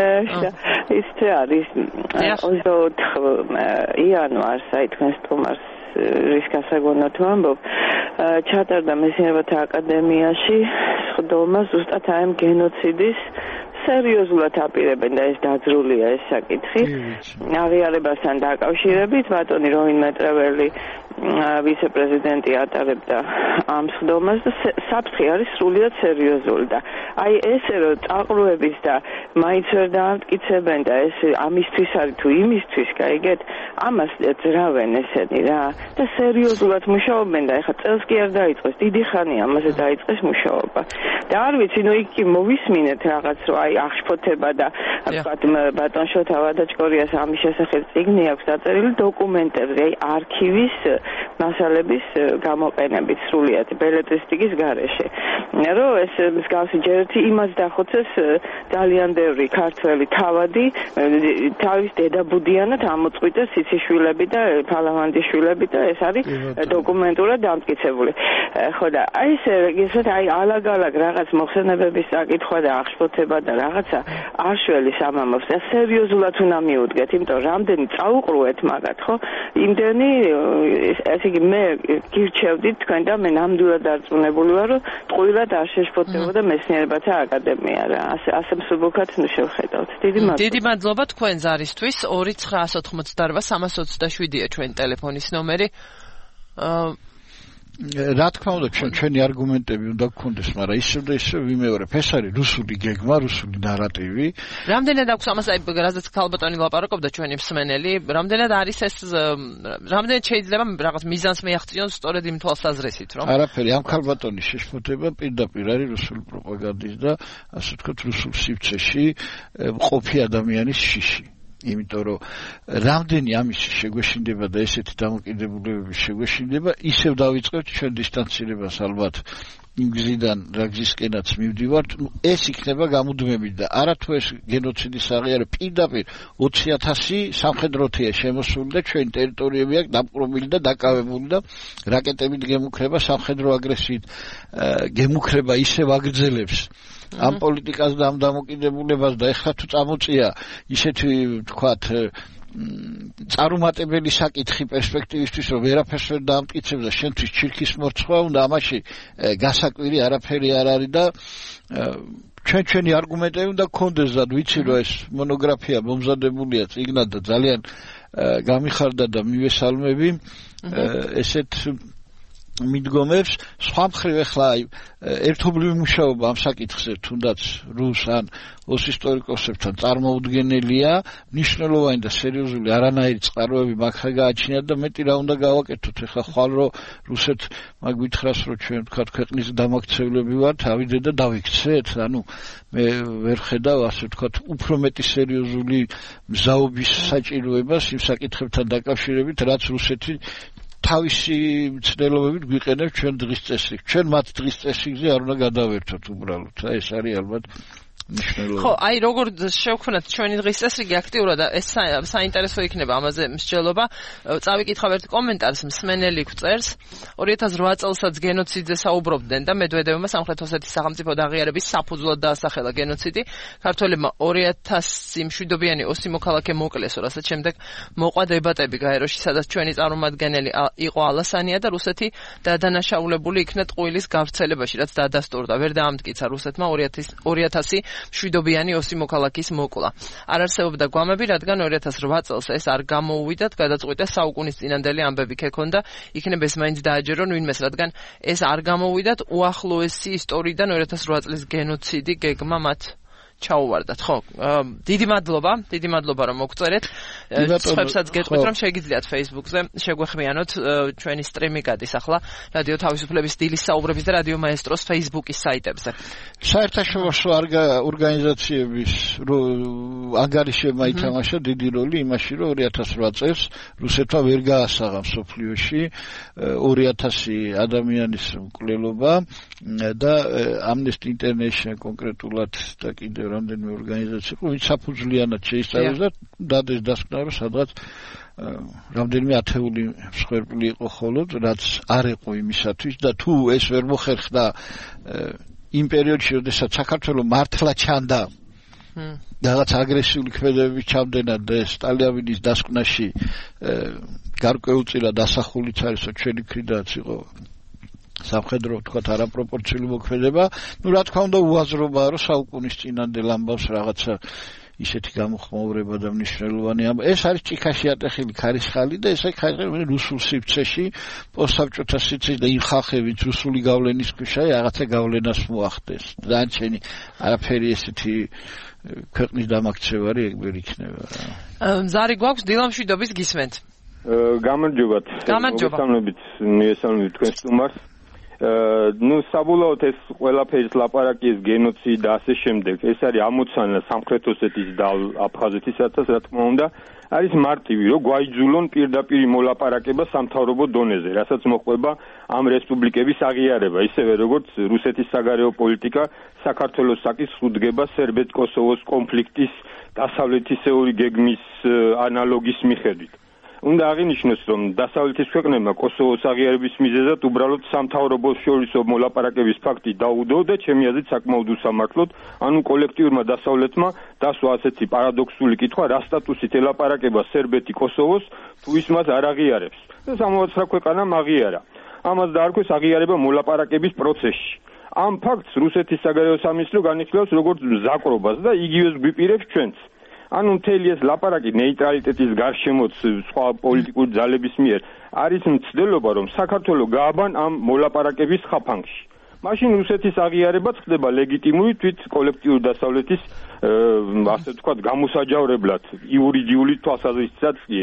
ის არის ოცდაოთხ იანვარს აი თქვენს თომარს რის გასაგონად ვამბობ ჩატარდა მეცნიერებათა აკადემიაში სხდომა ზუსტად აი ამ გენოციდის სერიოზულად აპირებენ და ეს დაძრულია ეს საკითხი აღიარებასთან დაკავშირებით ბატონი როინ მეტრეველი ვიცე-პრეზიდენტი ატარებდა ამ სხდომას და საფრთხე არის სრულიად სერიოზული და აი ესე რომ წაყრუების და მაინც ვერ დაამტკიცებენ და ეს ამისთვის არის თუ იმისთვის გაიგეთ ამას ძრავენ ესენი რა და სერიოზულად მუშაობენ და ეხლა წელს კი არ დაიწყეს დიდი ხანი ამაზე დაიწყეს მუშაობა და არ ვიცი ნუ იქ კი მოვისმინეთ რაღაც რომ აი აღშფოთება და ბატონ შოთა ვადაჭკორიას ამის შესახებ წიგნი აქვს დაწერილი დოკუმენტებზე აი არქივის მასალების გამოყენებით სრულიად ბელეტრისტიკის გარეშე რომ ეს მსგავსი ჯერეთი იმას დახოცეს ძალიან ბევრი ქართველი თავადი თავის დედაბუდიანად ამოწყვიტეს ციციშვილები და ფალავანდიშვილები და ეს არის დოკუმენტურად დამტკიცებული ხო და აი ეს ისეთ აი ალაგ-ალაგ რაღაც მოხსენებების საკითხვა და აღშფოთება და რაღაცა არშველის ამამობს და სერიოზულად უნდა მიუდგეთ იმიტომ რამდენი წაუყრუეთ მაგათ ხო იმდენი ესე იგი მე გირჩევდით თქვენ და მე ნამდვილად დარწმუნებული ვარ რომ ტყუილად არ შეშფოთებოდა მეცნიერებათა აკადემია რა ასე ასე მსუბუქად ნუ შევხედავთ დიდი მადლობა დიდი მადლობა თქვენ ზარისთვის ორი ცხრაას ოთხმოცდაოთხ სამას ოცდაშვიდია ჩვენ ტელეფონის ნომერი რა თქმა უნდა ჩვენ ჩვენი არგუმენტები უნდა გქონდეს მაგრამ ისევ და ისევ ვიმეორებ ეს არის რუსული გეგმა რუსული ნარატივი რამდენად აქვს ამას აი რაზეც ქალბატონი ლაპარაკობდა ჩვენი მსმენელი რამდენად არის ეს რამდენად შეიძლება რაღაც მიზანს მიაღწიონ სწორედ იმ თვალსაზრისით რომ არაფერი ამ ქალბატონის შეშფოთება პირდაპირ არის რუსული პროპაგანდის და ასე ვთქვათ რუსულ სივრცეში მყოფი ადამიანის შიში იმიტომ რომ რამდენი ამის შეგვეშინდება და ესეთი დამოკიდებულებების შეგვეშინდება ისევ დავიწყებთ ჩვენ დისტანცირებას ალბათ იმ გზიდან რა გზისკენაც მივდივართ ეს იქნება გამუდმებით და არათუ ეს გენოციდის აღიარება პირდაპირ ოცი ათასი სამხედროთია შემოსული და ჩვენი ტერიტორიები აქვს დაპყრობილი და დაკავებული და რაკეტებით გემუქრება სამხედრო აგრესიით გემუქრება ისევ აგრძელებს ამ პოლიტიკას და ამ დამოკიდებულებას და ეხლა თუ წამოწია ისეთი ვთქვათ წარუმატებელი საკითხი პერსპექტივისთვის რომ ვერაფერს ვერ დაამტკიცებს და შენთვის ჩირქის მორცვა უნდა ამაში გასაკვირი არაფერი არ არის და ჩვენ ჩვენი არგუმენტები უნდა გქონდეს და ვიცი რომ ეს მონოგრაფია მომზადებულია წიგნად და ძალიან გამიხარდა და მივესალმები ესეთ მიდგომებს სხვა მხრივ ახლა ერთობლივი მუშაობა ამ საკითხზე თუნდაც რუს ან ოს ისტორიკოსებთან წარმოუდგენელია მნიშვნელოვანი და სერიოზული არანაირი წყაროები მაგ გააჩნიათ და მეტი რა უნდა გავაკეთოთ ახლა ხვალ რომ რუსეთ მაგ გითხრას რომ ჩვენ ვთქვათ ქვეყნის დამაქცევლები ვართ ავიდე და დავიქცეთ ანუ მე ვერ ხედავ ასე ვთქვათ უფრო მეტი სერიოზული მზაობის საჭიროებას იმ საკითხებთან დაკავშირებით რაც რუსეთი თავისი მცდელობებით გვიყენებს ჩვენ დღის წესრიგს. ჩვენ მათ დღის წესრიგზე არ უნდა გადავერთოთ უბრალოდ. აი ეს არის ალბათ ხო, აი როგორ შევქმნათ ჩვენი დღის წესრიგი აქტიურად და ეს საინტერესო იქნება ამაზე მსჯელობა. წავიკითხავ ერთ კომენტარს, მსმენელი გვწერს, ორი ათას ოთხ წელსაც გენოციდზე საუბრობდნენ და მედვედევმა სამხრეთ ოსეთის სახელმწიფო აღიარების საფუძვლად დაასახელა გენოციდი. ქართველებმა ორი ათასი მშვიდობიანი ოსი მოქალაქე მოკლეს, რასაც შემდეგ მოყვა დებატები გაეროში, სადაც ჩვენი წარმომადგენელი იყო ალასანია და რუსეთი დადანაშაულებული იქნა ტყუილის გავრცელებაში, რაც დადასტურდა. ვერ დაამტკიცა რუსეთმა ორი ათასი მშვიდობიანი ოსი მოქალაქის მოკლა. არ არსებობდა გვამები, რადგან ორი ათას ოთხ წელს ეს არ გამოუვიდათ, გადაწყვიტეს საუკუნის წინანდელი ამბები ქექონდა, იქნება ეს მაინც დააჯერონ ვინმეს, რადგან ეს არ გამოუვიდათ, უახლოესი ისტორიიდან ორი ათას ოთხ წლის გენოციდი გეგმა მათ ჩაუვარდათ. ხო, დიდი მადლობა, დიდი მადლობა რომ მოგწერეთ. სხვებსაც გეტყვით რომ შეგიძლიათ Facebook-ზე შეგვეხმიანოთ, ჩვენი სტრიმი გადის ახლა რადიო თავისუფლების დილის საუბრების და რადიო მაესტროს Facebook-ის საიტებზე. საერთაშორისო ორგანიზაციების ანგარიშებმა ითამაშა დიდი როლი იმაში, რომ ორი ათას ოთხ წელს რუსეთმა ვერ გაასაღა მსოფლიოში ორი ათასი ადამიანის მკვლელობა და Amnesty International კონკრეტულად და კიდევ რამდენიმე ორგანიზაცია იყო, ვინც საფუძვლიანად შეისწავლეს და დადეს დასკვნა, რომ სადღაც რამდენიმე ათეული მსხვერპლი იყო ხოლოდ, რაც არ იყო იმისათვის და თუ ეს ვერ მოხერხდა იმ პერიოდში, როდესაც საქართველოს მართლა ჩანდა რაღაც აგრესიული ქმედებების ჩამდენა და სტალინის დასკვნაში გარკვეულწილად ასახულიც არის, რომ ჩვენი მხრიდანაც იყო სამხედრო თქვათ არაპროპორციული მოქმედება. ნუ რა თქმა უნდა უაზრობაა, რომ საუკუნის წინანდელ ამბავს რაღაცა ისეთი გამოხმაურება და მნიშვნელოვანი ამბავი. ეს არის ჭიქაში ატეხილი ქარიშხალი და ეს არის რუსულ სივრცეში პოსტსაბჭოთა სივრცეში და იმ ხალხებიც რუსული გავლენის ქვეშ რაღაცა გავლენას მოახდეს. დანარჩენი არაფერი ესეთი ქვეყნის დამაქცევარი ეგ ვერ იქნება. ზარი გვაქვს დილამშვიდობის გისმენთ. გამარჯობათ. გამარჯობა. მიესალმებით თქვენ სტუმარს. ნუ საბოლოოდ ეს ყველაფერის ლაპარაკი ეს გენოციდ და ასე შემდეგ ეს არის ამოცანა სამხრეთ ოსეთის და აფხაზეთისაცაც რა თქმა უნდა არის მარტივი რომ გვაიძულონ პირდაპირ მოლაპარაკება სამთავრობო დონეზე რასაც მოყვება ამ რესპუბლიკების აღიარება ისევე როგორც რუსეთის საგარეო პოლიტიკა საქართველოს საკითხს უდგება სერბეთ-კოსოვოს კონფლიქტის დასავლეთისეული გეგმის ანალოგის მიხედვით უნდა აღინიშნოს რომ დასავლეთის ქვეყნებმა კოსოვოს აღიარების მიზეზად უბრალოდ სამთავრობო შორისო მოლაპარაკების ფაქტი დაუდო და ჩემი აზრით საკმაოდ უსამართლოდ ანუ კოლექტიურმა დასავლეთმა დასვა ასეთი პარადოქსული კითხვა რა სტატუსით ელაპარაკება სერბეთი კოსოვოს თუ ის მას არ აღიარებს და სამოცდა ქვეყანამ აღიარა ამას დაარქვეს აღიარება მოლაპარაკების პროცესში ამ ფაქტს რუსეთის საგარეო სამინისტრო განიხილავს როგორც მზაკრობას და იგივეს გვიპირებს ჩვენც ანუ მთელი ეს ლაპარაკი ნეიტრალიტეტის გარშემოც სხვა პოლიტიკური ძალების მიერ არის მცდელობა რომ საქართველოს გააბან ამ მოლაპარაკების ხაფანგში. მაშინ რუსეთის აღიარება ხდება ლეგიტიმური თვით კოლექტიური დასავლეთის ასე ვთქვათ გამოსაჯავრებლად იურიდიული თვალსაზრისითაც კი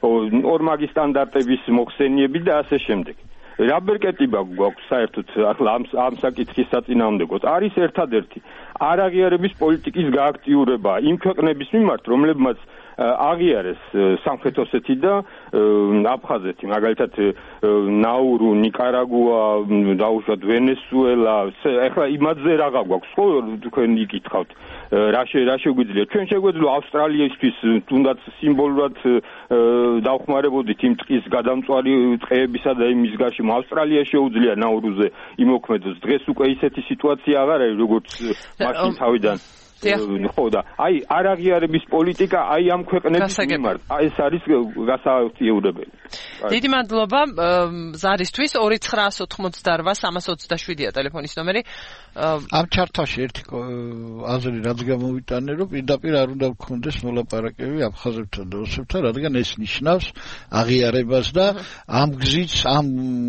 ორმაგი სტანდარტების მოხსენიებით და ასე შემდეგ. რა ბერკეტიბა გვაქვს საერთოდ ახლა ამ ამ საკითხის საწინააღმდეგოდ არის ერთადერთი არაღიარების პოლიტიკის გააქტიურება იმ ქვეყნების მიმართ რომლებმაც აღიარეს სამხრეთ ოსეთი და აფხაზეთი მაგალითად ნაურუ, ნიკარაგუა, დაუშვათ ვენესუელა ახლა იმაზე რაღა გვაქვს ხო თქვენ იკითხავთ რა რა შეგვიძლია ჩვენ შეგვეძლო ავსტრალიისთვის თუნდაც სიმბოლურად დავხმარებოდით იმ ტყის გადამწვარი ტყეებისა და იმის გარშემო ავსტრალია შეუძლია ნაურუზე იმოქმედოს დღეს უკვე ისეთი სიტუაცია აღარ არის როგორც მაშინ თავიდან ხო და აი არაღიარების პოლიტიკა აი ამ ქვეყნების მიმართ ეს არის გასაოციურებელი. დიდი მადლობა ზარისთვის ორი ცხრაასი ოცდაოთხ სამას ოცდაშვიდია ტელეფონის ნომერი. ამ ჩარტაში ერთი აზრი რაც გამოვიტანე რომ პირდაპირ არ უნდა გქონდეს მოლაპარაკები აფხაზებთან და ოსებთან რადგან ეს ნიშნავს აღიარებას და ამ გზით ამ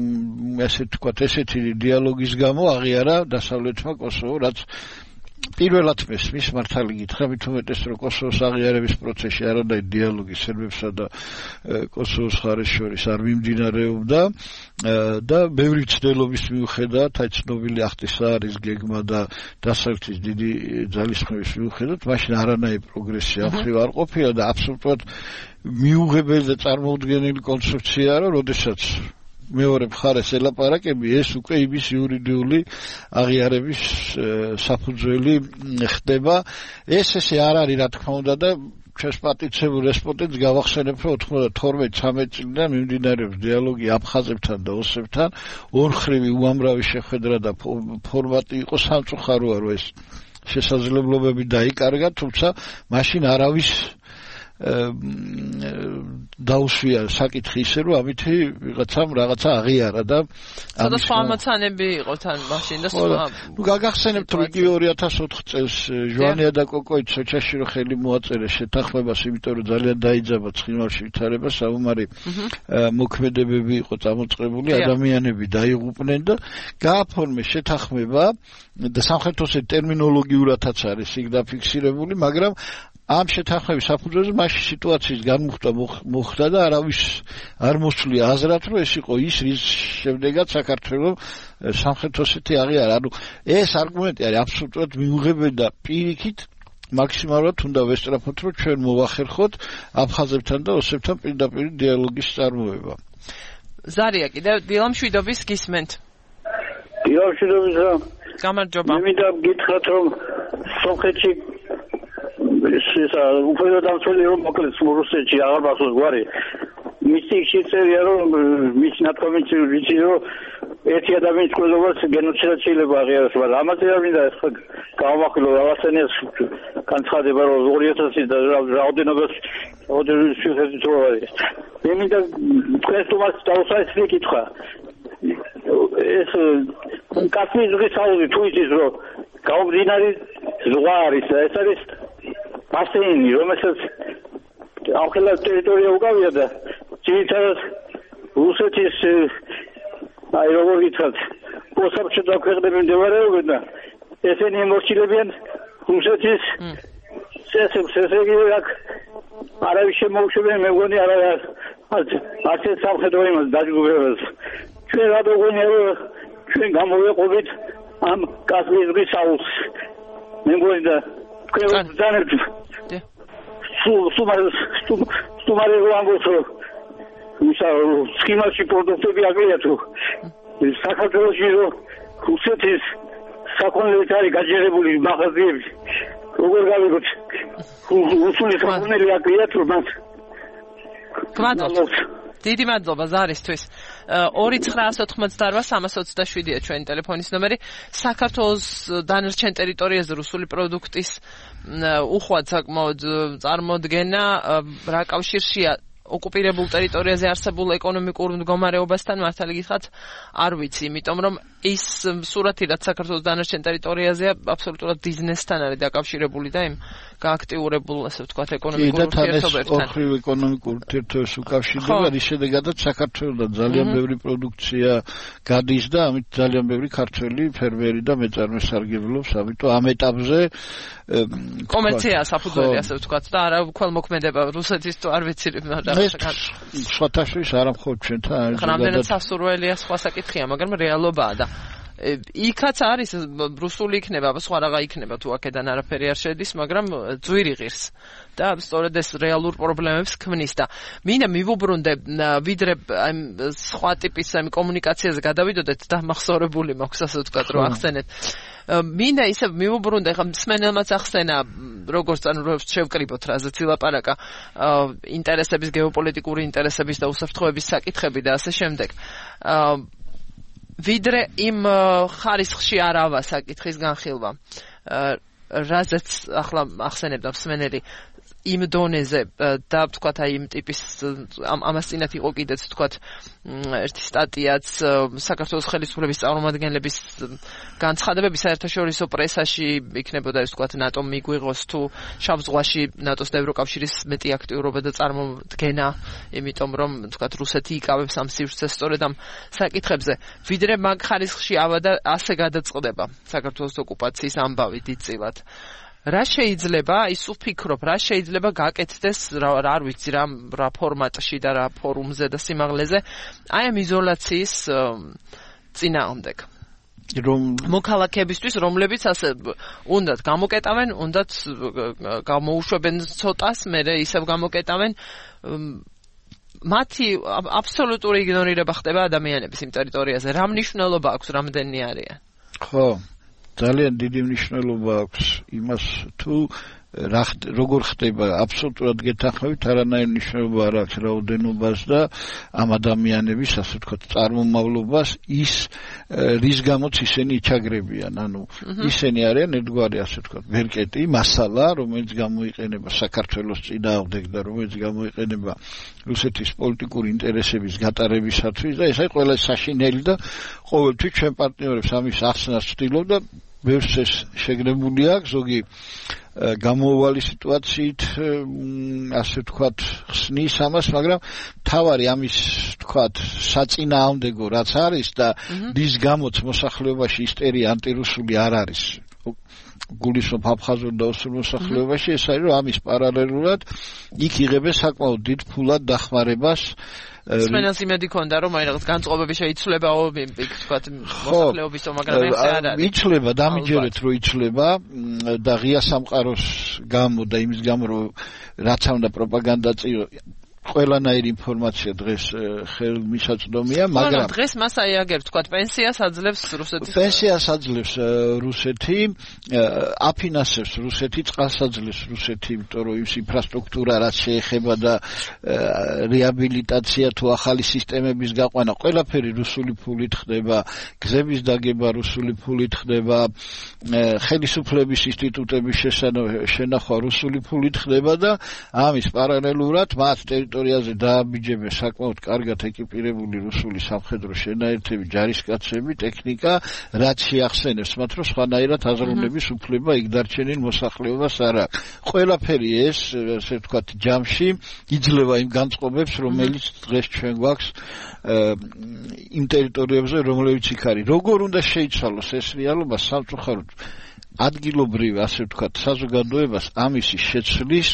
ესე თქვა ესეთი დიალოგის გამო აღიარა დასავლეთმა კოსოვო რაც პირველად მის მართალი გითხრა მით უმეტეს რომ კოსოვოს აღიარების პროცესში არანაირი დიალოგი სერბებსა და კოსოვოს მხარეს შორის არ მიმდინარეობდა და ბევრი ცდელობის მიუხედავად აი ცნობილი ახტისა არის გეგმა და დასავლეთის დიდი ძალისხმევის მიუხედავად მაშინ არანაირი პროგრესი ამ ხრივ არ ყოფილა და აბსოლუტურად მიუღებელი და წარმოუდგენელი კონცეფციაა რომ როდესაც მეორე მხარეს ელაპარაკები, ეს უკვე იმის იურიდიული აღიარების საფუძველი ხდება. ეს ესე არ არის, რა თქმა უნდა და ჩვენს პატიცებულ რესპონდენტს გავახსენებ, რომ ოთხმოცდათორმეტ ცამეტ წლიდან მიმდინარეობს დიალოგი აფხაზებთან და ოსებთან, ორხრივი უამრავი შეხვედრა და ფორმატი იყო, სამწუხაროა, რომ ეს შესაძლებლობები დაიკარგა, თუმცა მაშინ არავის დაუსვია საკითხი ისე, რომ ამითი ვიღაცამ რაღაცა აღიარა და ამის ამოცანები იყო თან მაშინ და ნუ გაგახსენებთ, რომ იგივე ორი ათას ოთხ წელს ჟვანია და კოკოით სოჭაში რო ხელი მოაწერეს შეთანხმებას, იმიტომ რომ ძალიან დაიძაბა ცხინვალში ვითარება, საომარი მოქმედებები იყო წამოწყებული, ადამიანები დაიღუპნენ და გააფორმეს შეთანხმება და სამხრეთოსეთ ტერმინოლოგიურადაც არის იქ დაფიქსირებული, მაგრამ ამ შეთანხმების საფუძველზე მაშინ სიტუაციის განმუხტვა მოხდა და არავის არ მოსვლია აზრად, რომ ეს იყო ის, რის შემდეგაც საქართველოს სამხრეთ ოსეთი აღიარა. ანუ ეს არგუმენტი არის აბსოლუტურად მიუღებელი და პირიქით მაქსიმალურად უნდა ვესწრაფოთ, რომ ჩვენ მოვახერხოთ აფხაზებთან და ოსებთან პირდაპირ დიალოგის წარმოება. ზარია კიდევ დილამშვიდობის გისმენთ. დილამშვიდობის რა. გამარჯობა. მე მინდა გითხრათ, რომ სომხეთში ესა უფრო დამცველი რომ მოკლედ რუსეთში აღარ მახსოვს გვარი მისტიკში წერია რომ მის ნათქვამით ვიცი რომ ერთი ადამიანის კვლევას გენოციდად შეიძლება აღიაროს, მაგრამ ამაზე არ მინდა ეს გავამახვილო რაღაცენეს განცხადება რომ ორი ათასი და რაოდენობას რაოდენობის შეხედვით რო არის. მე მინდა თქვენს თომას დავუსაჯე კითხვა. ეს კასპიის ზღვის აუზი თუ იცის რომ გაუგზინარი ზღვა არის, ეს არის ბასეინი, რომელსაც ახლა ტერიტორია უკავია და ძირითადად რუსეთის აი როგორ ვიტყვათ, პოსტსაბჭოთა ქვეყნები მდებარეობენ და ესენი ემორჩილებიან რუსეთის წესებს, ესე იგი აქ არავის შემოუშვებენ, მე მგონი არა არც ეს სამხედრო იმას დაჯგუფებას. ჩვენ რატო გვინდა რომ ჩვენ გამოვეყობით ამ კასპიის ზღვის აუზს? მე მგონი და თქვენ ბრძანებთ სუმარ სუმარი როანგოს ისა სქემაში პროდუქტები აკლია თუ საქართველოში რომ რუსეთის საქონლებით არის გაჯერებული მაღაზიები, როგორ გავიგოთ რუსული საქონელი აკლია თუ მას გმადლობთ. დიდი მადლობა ზარისთვის. ორი ცხრაას ოთხმოცდაოთხ სამას ოცდაშვიდია ჩვენი ტელეფონის ნომერი. საქართველოს დანარჩენ ტერიტორიაზე რუსული პროდუქტის უხვად საკმაოდ წარმოდგენა რა კავშირშია ოკუპირებულ ტერიტორიაზე არსებულ ეკონომიკურ მდგომარეობასთან მართალი გითხრათ არ ვიცი, იმიტომ რომ ის სურათი რაც საქართველოს დანარჩენ ტერიტორიაზეა აბსოლუტურად ბიზნესთან არის დაკავშირებული და იმ გააქტიურებულ, ასე ვთქვათ, ეკონომიკურ ურთიერთობებთან. ოხრივ ეკონომიკურ ურთიერთობებს უკავშირდება, რის შედეგადაც საქართველოსთან ძალიან ბევრი პროდუქცია გადის და ამით ძალიან ბევრი ქართველი ფერმერი და მეწარმე სარგებლობს, ამიტომ ამ ეტაპზე კომერცია საფუძველი, ასე ვთქვათ, და არა ქველმოქმედება რუსეთის თუ არ ვიცი რა სხვათაშორის არ მხოლოდ ჩვენთან არის. რამდენად სასურველია სხვა საკითხია, მაგრამ რეალობაა და იქაც არის რუსული იქნება, სხვა რაღა იქნება თუ აქედან არაფერი არ შედის, მაგრამ ძვირი ღირს და სწორედ ეს რეალურ პრობლემებს ქმნის და მინდა მივუბრუნდე ვიდრე ამ სხვა ტიპის ამ კომუნიკაციაზე გადავიდოდეთ და მახსოვრებული მაქვს, ასე ვთქვათ, რომ ახსენეთ. მინდა ისე მივუბრუნდე, ხა მსმენელმაც ახსენა, როგორც ანუ შევკრიბოთ რაზეც ილაპარაკა, ინტერესების, გეოპოლიტიკური ინტერესების და უსაფრთხოების საკითხები და ასე შემდეგ. ვიდრე იმ ხარისხში არ ავა საკითხის განხილვა, რაზეც ახლა ახსენებდა მსმენელი იმ დონეზე და ვთქვათ აი იმ ტიპის ამას წინათ იყო კიდეც ვთქვათ ერთი სტატიაც საქართველოს ხელისუფლების წარმომადგენლების განცხადებები საერთაშორისო პრესაში იქნებოდა ეს ვთქვათ ნატომ მიგვიღოს თუ შავ ზღვაში ნატოს და ევროკავშირის მეტი აქტიურობა და წარმოდგენა, იმიტომ რომ ვთქვათ რუსეთი იკავებს ამ სივრცეს სწორედ ამ საკითხებზე. ვიდრე მაგ ხარისხში ავა და ასე გადაწყდება საქართველოს ოკუპაციის ამბავი დიდწილად. რა შეიძლება, ის ვფიქრობ, რა შეიძლება გაკეთდეს, არ ვიცი რა რა ფორმატში და რა ფორუმზე და სიმაღლეზე, აი ამ იზოლაციის წინააღმდეგ. რომ მოქალაქეებისთვის, რომლებიც ასე უნდათ გამოკეტავენ, უნდათ გამოუშვებენ ცოტას, მერე ისევ გამოკეტავენ, მათი აბსოლუტური იგნორირება ხდება ადამიანების იმ ტერიტორიაზე. რა მნიშვნელობა აქვს რამდენი არიან? ხო, ძალიან დიდი მნიშვნელობა აქვს იმას თუ რა როგორ ხდება აბსოლუტურად გეთანხმებით არანაირი მნიშვნელობა არ აქვს რაოდენობას და ამ ადამიანების ასე ვთქვათ წარმომავლობას ის რის გამოც ისინი იჩაგრებიან ანუ ისინი არიან ერთგვარი ასე ვთქვათ ვერკეტი მასალა რომელიც გამოიყენება საქართველოს წინააღმდეგ და რომელიც გამოიყენება რუსეთის პოლიტიკური ინტერესების გატარებისათვის და ეს არის ყველა საშინელი და ყოველთვის ჩვენ პარტნიორებს ამის ახსნას ვცდილობ და ბევრს ეს შეგნებული აქვს ზოგი გამოუვალი სიტუაციით ასე ვთქვათ ხსნის ამას მაგრამ თავარი ამის ვთქვათ საწინააღმდეგო რაც არის და რის გამოც მოსახლეობაში ისტერია ანტირუსული არ არის გულისხმობ აფხაზურ და ოსურ მოსახლეობაში ეს არის რომ ამის პარალელურად იქ იღებენ საკმაოდ დიდ ფულად დახმარებას სპენელს იმედი ქონდა რომ აი რაღაც განწყობები შეიცვლებაო იქ ვთქვათ მოსახლეობისო მაგრამ ეს არ არის იცვლება დამიჯერეთ რომ იცვლება და ღია სამყაროს გამო და იმის გამო რომ რაც უნდა პროპაგანდა წირო ყველანაირი ინფორმაცია დღეს ხელმისაწვდომია მაგრამ დღეს მას აიაგებს თქვა პენსიას აძლევს რუსეთის პენსიას აძლევს რუსეთი აფინანსებს რუსეთი წყალს აძლევს რუსეთი იმიტომ რომ ის ინფრასტრუქტურა რაც შეეხება და რეაბილიტაცია თუ ახალი სისტემების გაყვანა ყველაფერი რუსული ფულით ხდება გზების დაგება რუსული ფულით ხდება ხელისუფლების ინსტიტუტების შენახვა რუსული ფულით ხდება და ამის პარალელურად მათ ტერიტორიაზე დააბიჯებენ საკმაოდ კარგად ეკიპირებული რუსული სამხედრო შენაერთები, ჯარისკაცები, ტექნიკა, რაც შეახსენებს მათ, რომ სხვანაირად აზროვნების უფლება იქ დარჩენილ მოსახლეობას არ აქვს. ყველაფერი ეს, ასე ვთქვათ, ჯამში იძლევა იმ განწყობებს, რომელიც დღეს ჩვენ გვაქვს იმ ტერიტორიებზე, რომლებიც იქ არის. როგორ უნდა შეიცვალოს ეს რეალობა სამწუხაროდ ადგილობრივ, ასე ვთქვათ, საზოგადოებას ამისი შეცვლის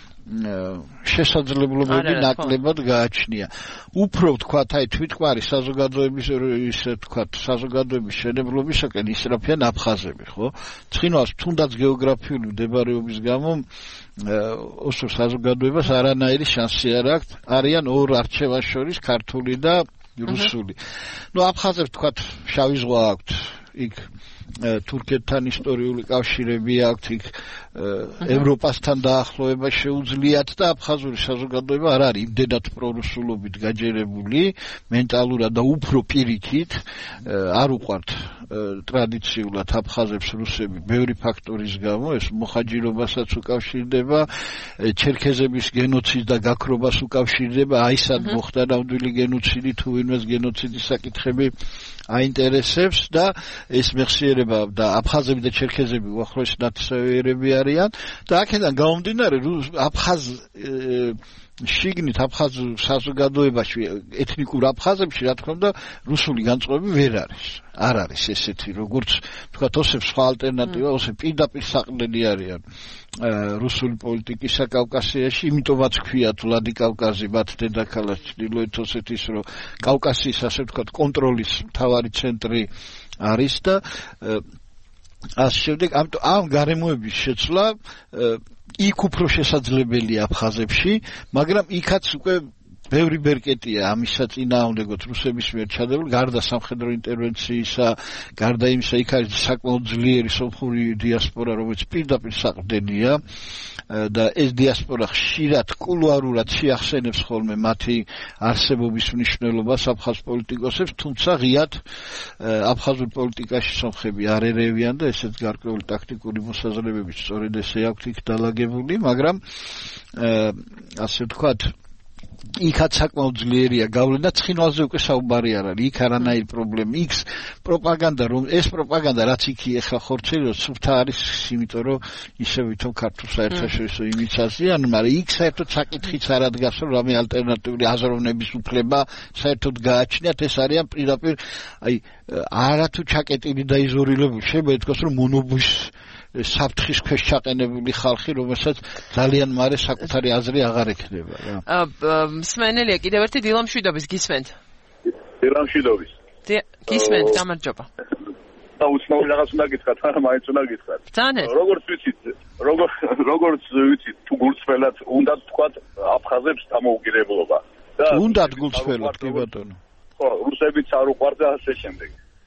შესაძლებლობები ნაკლებად გააჩნია. უფრო ვთქვათ, აი თვითკვარი საზოგადოების ისე ვთქვათ, საზოგადოების შენებლობისაკენ ისრაფიან აფხაზები, ხო? ცხინვალს თუნდაც გეოგრაფიული მდებარეობის გამო ოსურ საზოგადოებას არანაირი შანსი არ აქვს. არიან ორ არჩევას შორის ქართული და რუსული. ნუ აფხაზებს ვთქვათ, შავი ზღვა აქვთ იქ თურქეთთან ისტორიული კავშირები აქვთ იქ ევროპასთან დაახლოება შეუძლიათ და აფხაზური საზოგადოება არ არის იმდენად პრორუსულობით გაჯერებული მენტალურად და უფრო პირიქით არ უყვართ ტრადიციულად აფხაზებს რუსები ბევრი ფაქტორის გამო ეს მოხაჯირობასაც უკავშირდება ჩერქეზების გენოციდს და გაქრობას უკავშირდება აი სად მოხდა ნამდვილი გენოციდი თუ ვინმეს გენოციდის საკითხები აინტერესებს და ეს მეხსიერება და აფხაზები და ჩერქეზები უახლოესი ნათესავიერები არიან და აქედან გამომდინარე აფხაზ შიგნით აფხაზ საზოგადოებაში ეთნიკურ აფხაზებში რა თქმა უნდა რუსული განწყობები ვერ არის არ არის ესეთი როგორც თქვათ ოსებს სხვა ალტერნატივა ოსები პირდაპირ საყრდენი არიან რუსული პოლიტიკისა კავკასიაში იმიტომაც ქვიათ ვლადიკავკაზი მათ დედაქალაქ ჩრდილოეთ ოსეთის რომ კავკასიის ასე ვთქვათ კონტროლის მთავარი ცენტრი არის და ასე შემდეგ ამ გარემოების შეცვლა იქ უფრო შესაძლებელია აფხაზებში, მაგრამ იქაც უკვე ბევრი ბერკეტია ამისა წინააღმდეგოთ რუსების მიერ ჩადებული, გარდა სამხედრო ინტერვენციისა, გარდა იმისა, იქ არის საკმაოდ ძლიერი სომხური დიასპორა, რომელიც პირდაპირ საყრდენია და ეს დიასპორა ხშირად კულუარულად შეახსენებს ხოლმე მათი არსებობის მნიშვნელობას აფხაზ პოლიტიკოსებს, თუმცა ღიად აფხაზურ პოლიტიკაში სომხები არ ერევიან და ესეც გარკვეული ტაქტიკური მოსაზრებებით სწორედ ესე აქვთ იქ დალაგებული, მაგრამ ასე ვთქვათ იქაც საკმაოდ ძლიერია გავლენა ცხინვალზე უკვე საუბარი არ არის იქ არანაირი პრობლემა იქ პროპაგანდა რომ ეს პროპაგანდა რაც იქ ეხლა ხორცელოს სუფთა არის იმიტომ რომ ისევ ვითომ ქართულ საერთაშორისო იმიცაზიან მაგრამ იქ საერთოდ საკითხიც არ ადგას რომ რამე ალტერნატიული აზროვნების უფლება საერთოდ გააჩნიათ ეს არიან პირდაპირ აი არათუ ჩაკეტილი და იზოლირებული შეიძლება ითქვას რომ მონობის საფრთხის ქვეშ ჩაყენებული ხალხი, რომელსაც ძალიან მარე საკუთარი აზრი აღარ ექნება რა. მსმენელია კიდევ ერთი დილამშვიდობის გისმენთ. დილამშვიდობის. გისმენთ, გამარჯობა. და უცნაური რაღაც უნდა გითხრათ, არა მაინც უნდა გითხრათ. ძალიან. როგორც ვიცით, როგორ როგორც ვიცით, თუ გულწრფელად უნდა თქვათ აფხაზებს დამოუკიდებლობა. უნდა გულწრფელად კი ბატონო. ხო, რუსებიც არ უყვართ და ასე შემდეგ.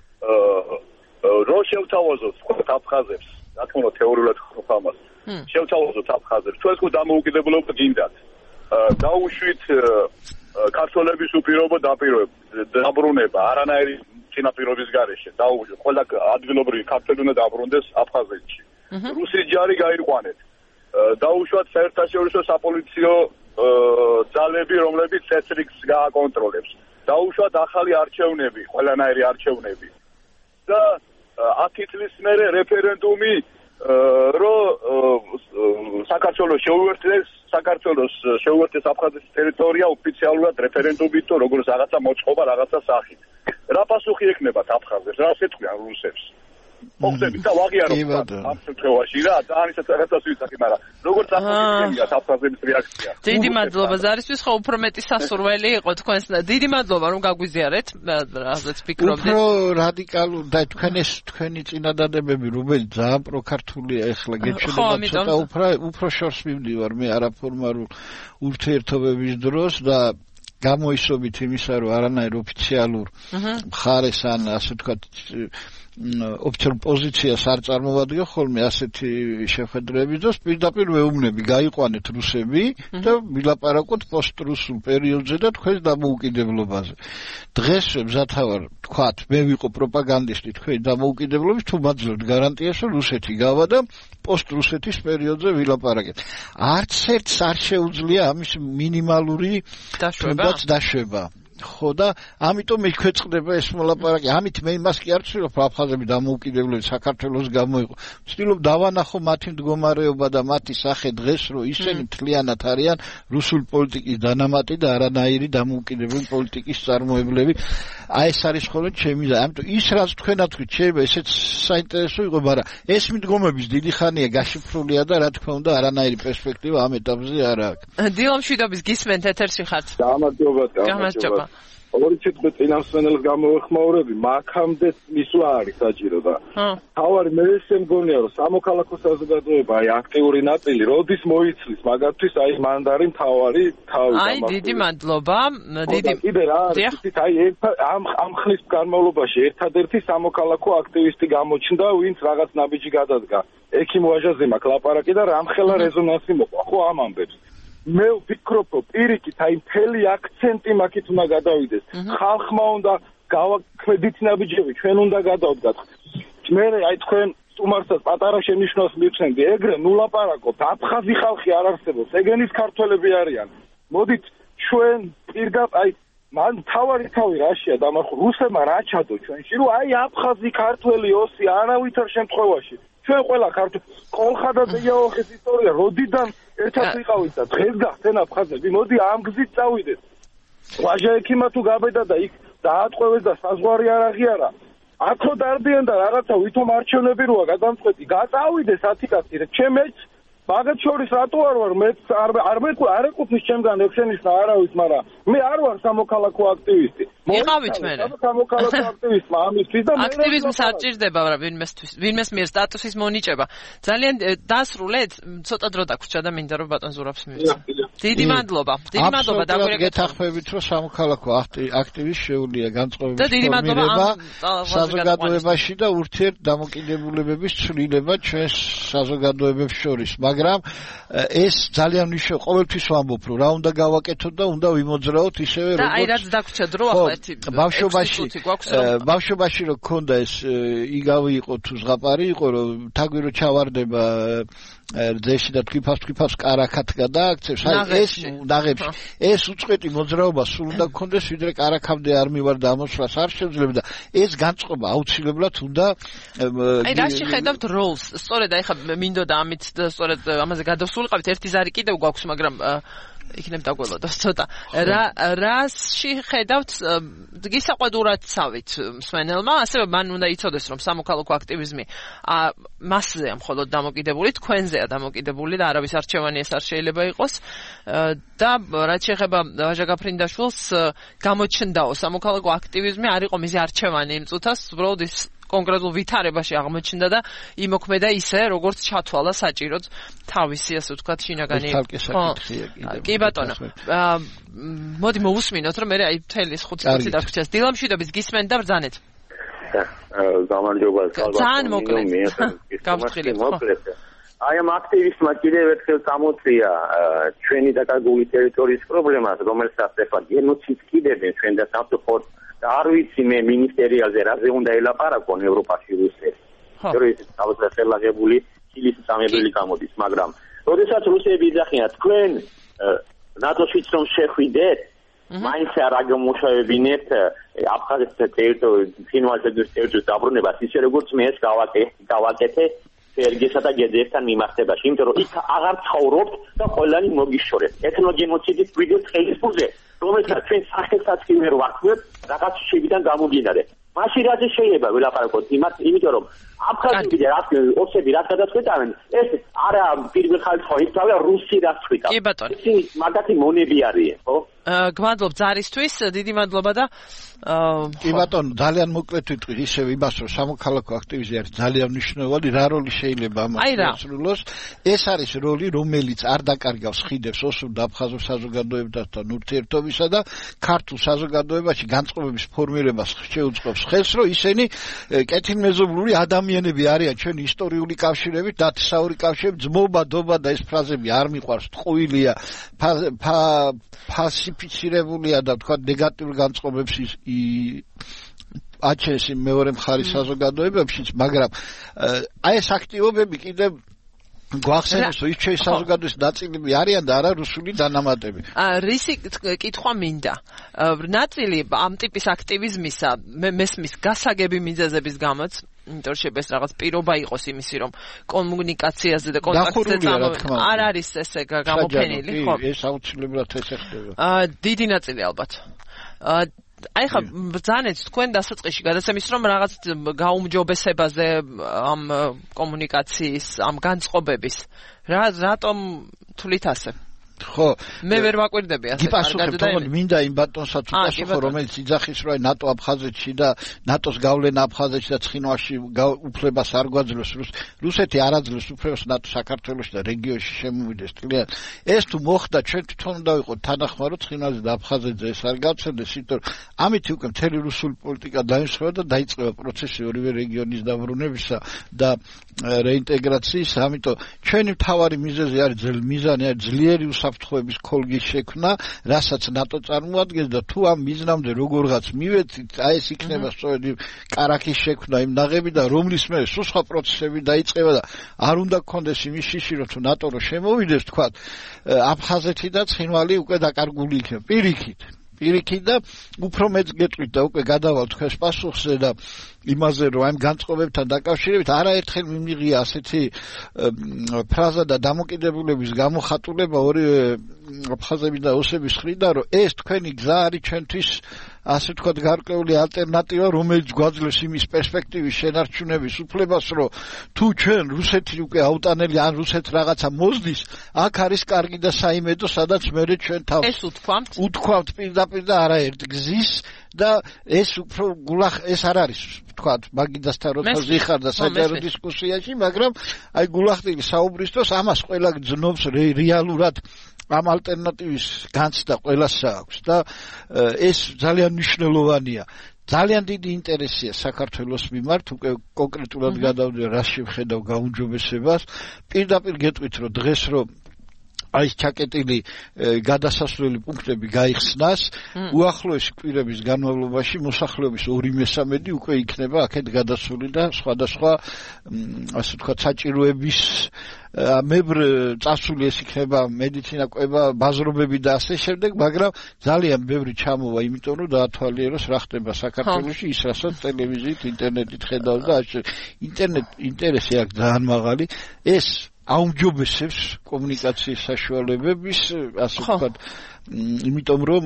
აა რო შევთავაზოთ აფხაზებს, რა თქმა უნდა თეორიულად ხდება ამას. შევთავაზოთ აფხაზებს, ჩვენ ხო დამოუკიდებლობა გინდათ. დაუშვით ქართველების უპირობო დაბრუნება, არანაირი წინაპირობის გარეშე. დაუშვით ყველა ადგილობრივი ქართველი უნდა დაბრუნდეს აფხაზეთში. რუსის ჯარი გაიყვანეთ. დაუშვათ საერთაშორისო sapolitsio ძალები, რომლებიც წესრიგს გააკონტროლებს. დაუშვათ ახალი არჩევნები, ყველანაირი არჩევნები. და ათი წლის მერე რეფერენდუმი რო საქართველოს შეუერთდეს, საქართველოს შეუერთდეს აფხაზეთის ტერიტორია ოფიციალურად რეფერენდუმით, თუ როგორც რაღაცა მოწყობა, რაღაცა სახით. რა პასუხი ექნებათ აფხაზებს, რა ეთქვიან რუსებს? მოხდებით და ვაღიაროთ ამ შემთხვევაში რა, ძალიან ისეთ რაღაცას ვიცახი, მაგრამ როგორც ახლა აფხაზების რეაქცია. დიდი მადლობა ზარისთვის, ხო უფრო მეტი სასურველი იყო თქვენს. დიდი მადლობა რომ გაგვიზიარეთ, რაზეც ფიქრობდით. უფრო რადიკალურ და თქვენ ეს თქვენი წინადადებები, რომელიც ძალიან პროქართულია ახლა გეჩვენება ცოტა უფრო უფრო შორს მივდივარ მე არაფორმალურ ურთიერთობების დროს და გამოისობით იმისა, რომ არანაირ ოფიციალურ მხარეს ან ასე ვთქვათ ოფიციალურ პოზიციას არ წარმოვადგენ ხოლმე ასეთი შეხვედრების დროს პირდაპირ ვეუბნები გაიყვანეთ რუსები და ვილაპარაკოთ პოსტრუსულ პერიოდზე და თქვენს დამოუკიდებლობაზე. დღეს მზათავარ თქვათ, მე ვიყო პროპაგანდისტი თქვენი დამოუკიდებლობის, თუ მაძლევთ გარანტიას, რომ რუსეთი გავა და პოსტრუსეთის პერიოდზე ვილაპარაკეთ. არც ერთს არ შეუძლია ამის მინიმალური დაშვება. ხო და ამიტომ მექვეწყდება ეს მოლაპარაკი. ამით მე იმას კი არ ვცდილობ, აფხაზები დამოუკიდებლები საქართველოს გამოიყო. ვცდილობ დავანახო მათი მდგომარეობა და მათი სახე დღეს, რომ ისინი მთლიანად არიან რუსულ პოლიტიკის დანამატი და არანაირი დამოუკიდებელი პოლიტიკის წარმოებლები. აი ეს არის ხოლმე ჩემი და ამიტომ ის რაც თქვენად თქვით, შეიძლება ესეც საინტერესო იყო, მაგრამ ეს მიდგომების დიდი ხანია გაშიფრულია და რა თქმა უნდა არანაირი პერსპექტივა ამ ეტაპზე არ აქვს. დილო მშვიდობის გისმენთ ეთერში ხართ. გამარჯობა, გამარჯობა. ორი სიტყვით წინამსვენელს გამოვეხმაურები, მაქამდე მისვლა არის საჭირო და თავარი მე ესე მგონია, რომ სამოქალაქო საზოგადოება აი აქტიური ნაწილი როდის მოიცლის მაგათთვის აი მანდარი მთავარი თავი. აი დიდი მადლობა, დიდი კიდე რა არის, აი ამ ამ ხნის განმავლობაში ერთადერთი სამოქალაქო აქტივისტი გამოჩნდა, ვინც რაღაც ნაბიჯი გადადგა. ექიმ ვაჟაზე მაქვს ლაპარაკი და რამხელა რეზონანსი მოყვა, ხო ამ ამბებს. მე ვფიქრობ, რომ პირიქით აი მთელი აქცენტი მაგით უნდა გადავიდეს. ხალხმა უნდა გავაქმედით ნაბიჯები, ჩვენ უნდა გადავდგათ. მე აი თქვენ სტუმარსაც პატარა შენიშვნას მივცემდი, ეგრე ნუ ლაპარაკობთ, აფხაზი ხალხი არ არსებობს, ეგენის ქართველები არიან. მოდით ჩვენ პირდაპირ აი მან თავარი თავი რაშია დამარხო რუსებმა რა ჩადო ჩვენში, რომ აი აფხაზი ქართველი ოსი არავითარ შემთხვევაში ჩვენ ყველა ქართული კოლხადაზე იაოხის ისტორია როდიდან ერთად ვიყავით და დღეს გახსენ აფხაზები, მოდი ამ გზით წავიდეთ. ვაჟა ექიმა თუ გაბედა და იქ დაატყვევეს და საზღვარი არ აღიარა. აქო დარდიან და რაღაცა ვითომ არჩევნები როა გადამწყვეტი, გაწავიდეს ათიკაცი, ჩემეც მაგათ შორის რატო არ ვარ, მე არ არ არ ეკუთვნის ჩემგან ექსენიშნა არავის, მაგრამ მე არ ვარ სამოქალაქო აქტივისტი. იყავით მე. სამოქალაქო აქტივისტმა ამისთვის და მე აქტივიზმს არ ჭირდება, მაგრამ ვინმესთვის, ვინმეს მიერ სტატუსის მონიჭება. ძალიან დასრულეთ, ცოტა დრო დაგვრჩა და მინდა რომ ბატონ ზურაბს მივიცე. დიდი მადლობა. დიდი მადლობა დაგვირეკეთ. გეთახმებით რომ სამოქალაქო აქტივისტ შეუძლია განწყობების ფორმირება საზოგადოებაში და ურთიერთ დამოკიდებულებების ცვლილება ჩვენს საზოგადოებებს შორის. მაგრამ ეს ძალიან მნიშვნელოვანია, ყოველთვის ვამბობ, რომ რა უნდა გავაკეთოთ და უნდა ვიმოძრაოთ ისევე როგორც და აი რაც დაგვრჩა დრო ახლა ერთი ბავშვობაში ბავშვობაში რო გქონდა ეს იგავი იყო თუ ზღაპარი იყო, რომ თაგვირო ჩავარდება ძეში და თქიფას თქიფას კარაქად გადააქცევს, აი ეს ნაღებში ეს უწყვეტი მოძრაობა სულ უნდა გქონდეს, ვიდრე კარაქამდე არ მივარ და ამოსვლას არ შეძლებ და ეს განწყობა აუცილებლად უნდა აი რაში ხედავთ როლს, სწორედ აი ხა მინდოდა ამით სწორედ ამაზე გადავსულიყავით, ერთი ზარი კიდევ გვაქვს, მაგრამ იქნებ დაგველოდოს ცოტა. რა რაში ხედავთ გისაყვედურად ცავით მსმენელმა, ასევე მან უნდა იცოდეს, რომ სამოქალაქო აქტივიზმი მასზეა მხოლოდ დამოკიდებული, თქვენზეა დამოკიდებული და არავის არჩევანი ეს არ შეიძლება იყოს. და რაც შეეხება ვაჟა გაფრინდაშვილს, გამოჩნდაო სამოქალაქო აქტივიზმი არ იყო მისი არჩევანი იმ წუთას, უბრალოდ ის კონკრეტულ ვითარებაში აღმოჩნდა და იმოქმედა ისე, როგორც ჩათვალა საჭიროდ თავისი, ასე ვთქვათ, შინაგანი. კი ბატონო. მოდი მოვუსმინოთ, რომ მე აი მთელი ხუთი წუთი დაგვრჩას. დილამშვიდობის გისმენთ და ბრძანეთ. გამარჯობა, ძალიან მოკლედ. გავხსნილებ. აი ამ აქტივისტმა კიდევ ერთხელ წამოწია ჩვენი დაკარგული ტერიტორიის პრობლემას, რომელსაც ეხლა გენოციდს კიდევენ ჩვენ და სამწუხაროდ და არ ვიცი მე მინისტერიალზე რაზე უნდა ელაპარაკონ ევროპაში რუსეთს. თორემ თავზე ხელაღებული ჩილის სამებელი გამოდის, მაგრამ როდესაც რუსები იძახიან თქვენ ნატოშიც რომ შეხვიდეთ, მაინც არ აგმოშავებინეთ აფხაზეთის ტერიტორიის, ფინვალის ტერიტორიის დაბრუნებას, ისე როგორც მე ეს გავაკეთე სერგესა და გედესთან მიმართებაში, იმიტომ რომ იქ აღარ ცხოვრობთ და ყველანი მოგიშორეთ. ეთნოგენოციდის ვიდეო ხელისფულზე, რომელსაც ჩვენ სახელსაც კი ვერ ვაქვთ, რაღაც შევიდან გამომდინარე. მაშინ რაზე შეიძლება ველაპარაკოთ იმათ, იმიტომ რომ აფხაზები და ოსები რაც გადაწყვეტავენ, ეს არა პირველ ხალხს ხო ისწავლა რუსი რაც ხვიტა. კი ბატონო. ისინი მაგათი მონები არიან, ხო? გმადლობ ზარისთვის, დიდი მადლობა და კი ბატონო, ძალიან მოკლედ ვიტყვი ისევ იმას, რომ სამოქალაქო აქტივიზმი არის ძალიან მნიშვნელოვანი, რა როლი შეიძლება ამას შეასრულოს. ეს არის როლი, რომელიც არ დაკარგავს ხიდებს ოსურ და აფხაზურ საზოგადოებასთან ურთიერთობისა და ქართულ საზოგადოებაში განწყობების ფორმირებას შეუწყობს ხელს, რომ ისინი კეთილმეზობლური ადამიანები არიან ჩვენი ისტორიული კავშირებით, დათესაური კავშირები, ძმობა, დობა და ეს ფრაზები არ მიყვარს, ტყუილია, ფასიფიცირებულია და თქვა ნეგატიურ განწყობებს აჩენს მეორე მხარის საზოგადოებებშიც, მაგრამ აი ეს აქტივობები კიდევ გვახსენებს, რომ ის ჩვენი საზოგადოების ნაწილები არიან და არა რუსული დანამატები. რისი კითხვა მინდა. ნაწილი ამ ტიპის აქტივიზმისა მესმის გასაგები მიზეზების გამოც, იმიტომ რომ შეიძლება ეს რაღაც პირობა იყოს იმისი, რომ კომუნიკაციაზე და კონტაქტზე წამოვიდეს. არ არის ესე გამოფენილი, ხო? ეს აუცილებლად ესე ხდება. დიდი ნაწილი ალბათ. აი ხა ბრძანეთ თქვენ დასაწყისში გადაცემის რომ რაღაც გაუმჯობესებაზე ამ კომუნიკაციის ამ განწყობების რა რატომ თვლით ასე ხო მე ვერ ვაკვირდები ასე კარგად და მინდა იმ ბატონსაც უპასუხო რომელიც იძახის რომ ნატო აფხაზეთში და ნატოს გავლენა აფხაზეთში და ცხინვალში უფლებას არ გვაძლევს რუსეთი არ აძლევს უფლებას ნატო საქართველოში და რეგიონში შემოვიდეს ტილიან ეს თუ მოხდა ჩვენ თვითონ უნდა ვიყოთ თანახმარო ცხინვალზე და აფხაზეთზე ეს არ გავცემდეს იმიტომ რომ ამით უკვე მთელი რუსული პოლიტიკა დაიმსხვრა და დაიწყება პროცესი ორივე რეგიონის დაბრუნებისა და რეინტეგრაციის ამიტომ ჩვენი მთავარი მიზეზი არის მიზანი არის ძლიერი საფრთხეების ქოლგის შექმნა, რასაც ნატო წარმოადგენს და თუ ამ მიზნამდე როგორღაც მივედით, აი ეს იქნება სწორედ კარაქის შექმნა იმ ნაღები და რომლის მერე სულ სხვა პროცესები დაიწყება და არ უნდა გქონდეს იმის შიში, რომ თუ ნატო რო შემოვიდეს, თქვა, აფხაზეთი და ცხინვალი უკვე დაკარგული იქნება. პირიქით, პირიქით და უფრო მეც გეტყვით და უკვე გადავალ თქვენს პასუხზე და იმაზე რომ ამ განწყობებთან დაკავშირებით არაერთხელ მიმიღია ასეთი ფრაზა და დამოკიდებულების გამოხატულება ორივე აფხაზების და ოსების მხრიდან რომ ეს თქვენი გზა არის ჩვენთვის ასე ვთქვათ გარკვეული ალტერნატივა რომელიც გვაძლევს იმის პერსპექტივის შენარჩუნების უფლებას რომ თუ ჩვენ რუსეთი უკვე აუტანელი ან რუსეთ რაღაცა მოსდის აქ არის კარგი და საიმედო სადაც მერე ჩვენ თავს ეს უთქვამთ უთქვამთ პირდაპირ და არაერთ გზის და ეს უფრო გულახ ეს არ არის ვთქვათ მაგიდასთან როცა ზიხარ და საჯარო დისკუსიაში მაგრამ აი გულახდილი საუბრისთვის ამას ყველა გძნობს რეალურად ამ ალტერნატივის განცდა ყველას აქვს და ეს ძალიან მნიშვნელოვანია ძალიან დიდი ინტერესია საქართველოს მიმართ უკვე კონკრეტულად გადავდივარ რა შევხედავ გაუმჯობესებას პირდაპირ გეტყვით რომ დღეს რომ აი ჩაკეტილი გადასასვლელი პუნქტები გაიხსნას უახლოესი კვირების განმავლობაში მოსახლეობის ორი მესამედი უკვე იქნება აქეთ გადასული და სხვადასხვა ასე ვთქვათ საჭიროების მებრ წასული ეს იქნება მედიცინა კვება ბაზრობები და ასე შემდეგ მაგრამ ძალიან ბევრი ჩამოვა იმიტომ რომ დაათვალიეროს რა ხდება საქართველოში ის რასაც ტელევიზიით ინტერნეტით ხედავს და ინტერნეტ ინტერესი აქვს ძალიან მაღალი ეს აუმჯობესებს კომუნიკაციის საშუალებების ასე ვთქვათ იმიტომ რომ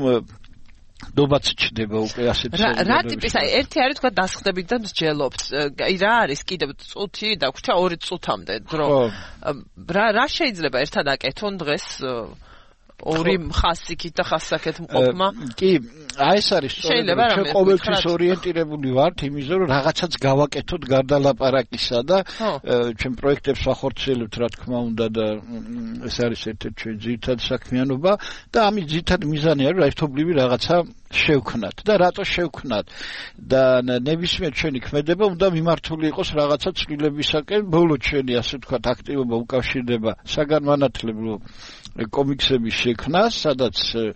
დობაც ჩდება უკვე ასეთ რა ტიპის აი ერთი არის თქვა დასხდებით და მსჯელობთ აი რა არის კიდევ წუთი და გვჭა ორი წუთამდე დრო რა რა შეიძლება ერთად აკეთონ დღეს ორი ხასიკით და ხასაკეთ მყოფმა. კი, აი ეს არის შეიძლება რომ ჩვენ ყოველთვის ორიენტირებული ვართ იმაზე, რომ რაღაცაც გავაკეთოთ გარდა ლაპარაკისა და ჩვენ პროექტებს ვახორციელებთ, რა თქმა უნდა და ეს არის ერთ-ერთი ჩვენ ძირითადი საქმიანობა და ამის ძირითადი მიზანი არის, რომ ერთობლივი რაღაცა შევქნათ და რატო შევქნათ და ნებისმიერ ჩვენი ქმედება უნდა მიმართული იყოს რაღაცა ცვლილებისაკენ. ბოლო ჩვენი ასე ვთქვათ აქტივობა უკავშირდება საგანმანათლებლო კომიქსების შექმნას, სადაც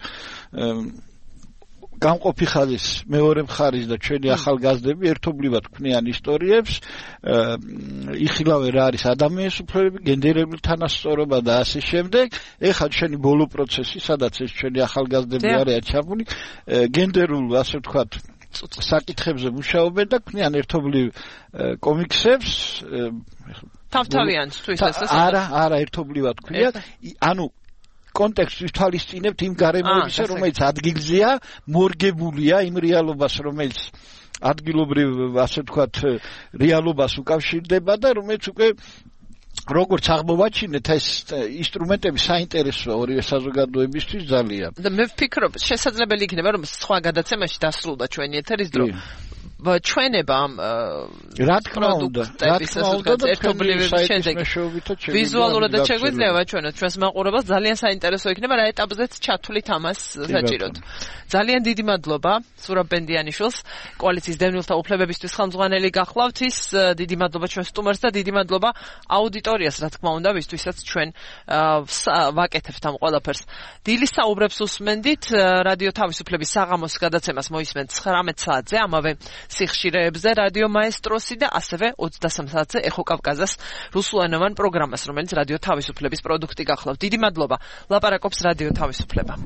გამყოფი ხაზის მეორე მხარის და ჩვენი ახალგაზრდები ერთობლივად ქმნიან ისტორიებს, იხილავენ რა არის ადამიანის უფლებები, გენდერული თანასწორობა და ასე შემდეგ. ეხლა ჩვენი ბოლო პროცესი, სადაც ეს ჩვენი ახალგაზრდები არიან ჩაბმული, გენდერულ ასე ვთქვათ საკითხებზე მუშაობენ და ქმნიან ერთობლივ კომიქსებს. თავთავიანთვის ესე არა, არა ერთობლივად ქმნიან, ანუ კონტექსტს თვალისწინებთ იმ გარემოებისა, რომელიც ადგილზეა, მორგებულია იმ რეალობას, რომელიც ადგილობრივ, ასე ვთქვათ, რეალობას უკავშირდება და რომელიც უკვე როგორც აღმოვაჩინეთ, ეს ინსტრუმენტები საინტერესოა ორივე საზოგადოებისთვის ძალიან. და მე ვფიქრობ, შესაძლებელი იქნება, რომ სხვა გადაცემაში დასრულდა ჩვენი ეთერის დრო. ჩვენება ამ რა თქმა უნდა, რა თქმა უნდა და ერთობლივების შემდეგ ვიზუალურად და შეგვიძლია ვაჩვენოთ ჩვენს მაყურებელს, ძალიან საინტერესო იქნება რა ეტაპზეც ჩათვლით ამას საჭიროდ. ძალიან დიდი მადლობა ზურაბ ბენდიანიშვილს, კოალიციის დევნილთა უფლებებისთვის ხელმძღვანელი გახლავთ ის, დიდი მადლობა ჩვენ სტუმარს და დიდი მადლობა აუდიტორიას, რა თქმა უნდა, ვისთვისაც ჩვენ ვაკეთებთ ამ ყველაფერს. დილის საუბრებს უსმენდით, რადიო თავისუფლების საღამოს გადაცემას მოისმენთ ცხრამეტ საათზე, ამავე სიხშირეებზე რადიო მაესტროსი და ასევე ოცდასამ საათზე ეხო კავკაზას რუსულენოვან პროგრამას, რომელიც რადიო თავისუფლების პროდუქტი გახლავთ. დიდი მადლობა. ლაპარაკობს რადიო თავისუფლება.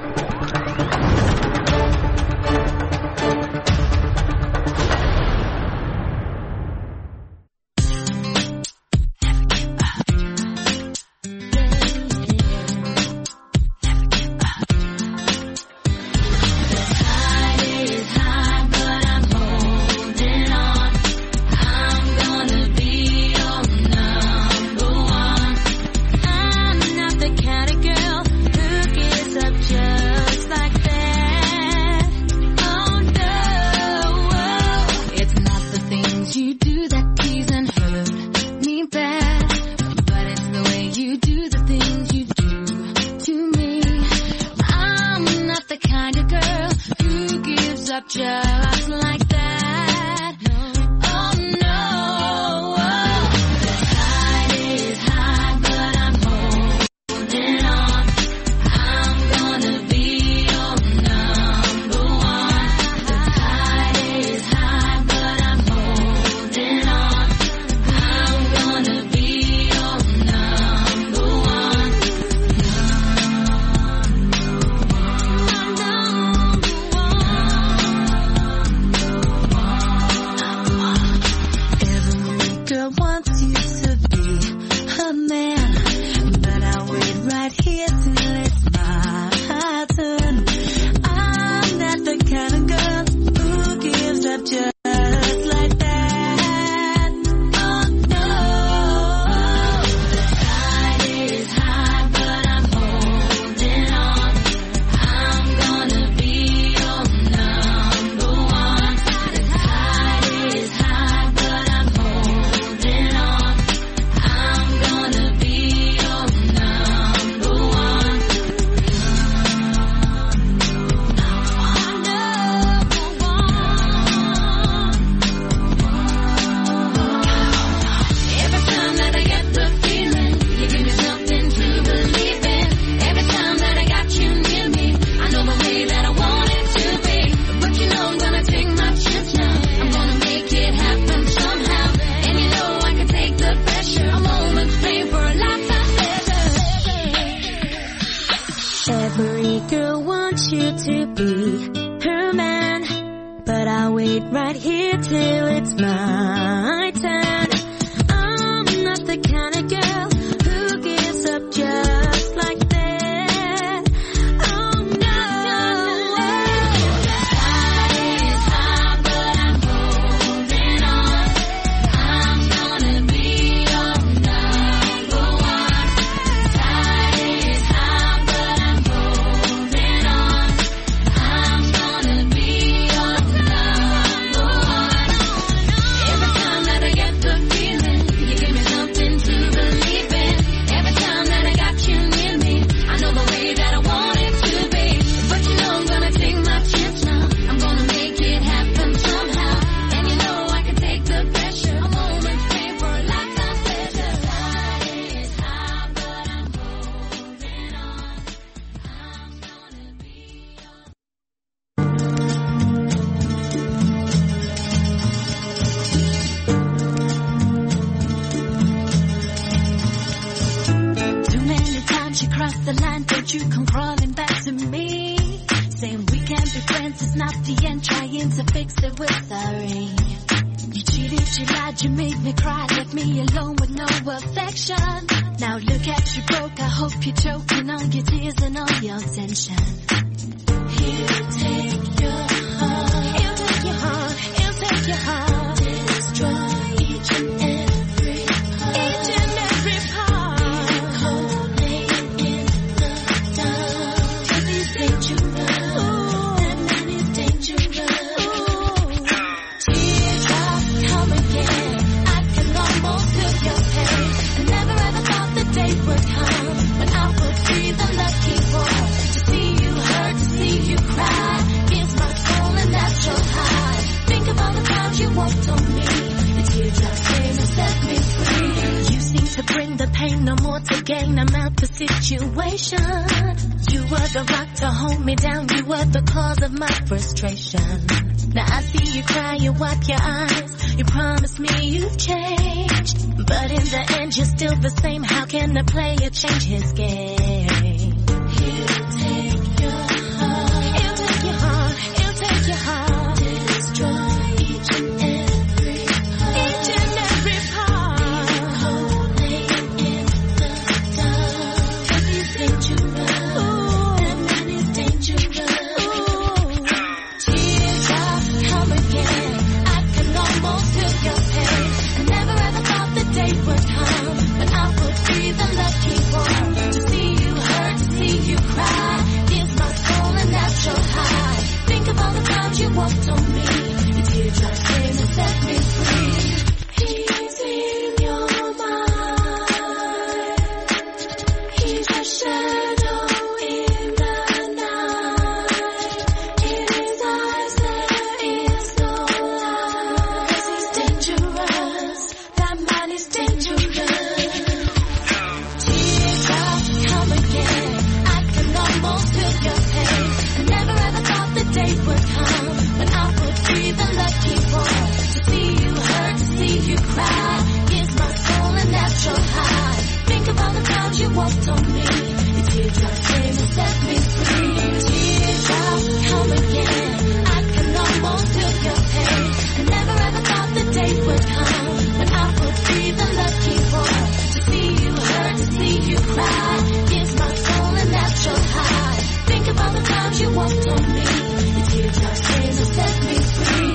Just like that. Oh no. The tide is high, but I'm holding on. I'm gonna be your number one. The tide is high, but I'm holding on. I'm gonna be your number one. the line, don't you come crawling back to me. Saying we can't be friends, it's not the end, trying to fix it, we're sorry. You cheated, you lied, you made me cry, left me alone with no affection. Now look at you broke, I hope you're choking on your tears and all your tension. He'll take your heart, he'll take your heart, he'll take your heart. Destroy each and every part, each and every part. Leave it cold, laying in the dark. 'Cause he's dangerous, ooh, that man is dangerous. Ooh. Teardrops come again, I can almost feel your pain. I never ever thought the day would come when I would be the lucky one. To see you hurt, to see you cry, gives my soul a natural high. Think of all the times you walked on me, the teardrops came and set me free. You seem to bring the pain, no more to gain, I'm out the situation. You were the rock to hold me down, you were the cause of my frustration. Now I see you cry, you wipe your eyes, you promise me you've changed. But in the end you're still the same, how can a player change his game? He'll take your heart, he'll take your heart, he'll take your heart. Destroy each and every part, each and every part. Leave it cold, laying in the dark. 'Cause he's dangerous, ooh, that man is dangerous. Ooh. Teardrops come again, I can almost feel your pain. I never ever thought the day would come when I would be the lucky one. To see you hurt, to see you cry, gives my soul a natural high. Think of all the times you walked on me, the teardrops came and set me free. He's in your mind, he's a shadow in the night. In his eyes there is no light. 'Cause he's dangerous, that man is dangerous. Teardrops come again, I can almost feel your pain. I never ever thought the day would come when I would be the lucky one. To see you hurt, to see you cry, gives my soul a natural high. Think of all the times you walked on me, the teardrops came and set me free. Teardrops come again, I can almost feel your pain. I never ever thought the day would come when I would be the lucky one. To see you hurt, to see you cry, gives my soul a natural high. Think of all the times you walked on me, the teardrops came and set me free.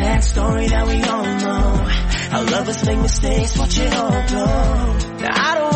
Story that we all know. How lovers make mistakes, watch it all blow. Now I don't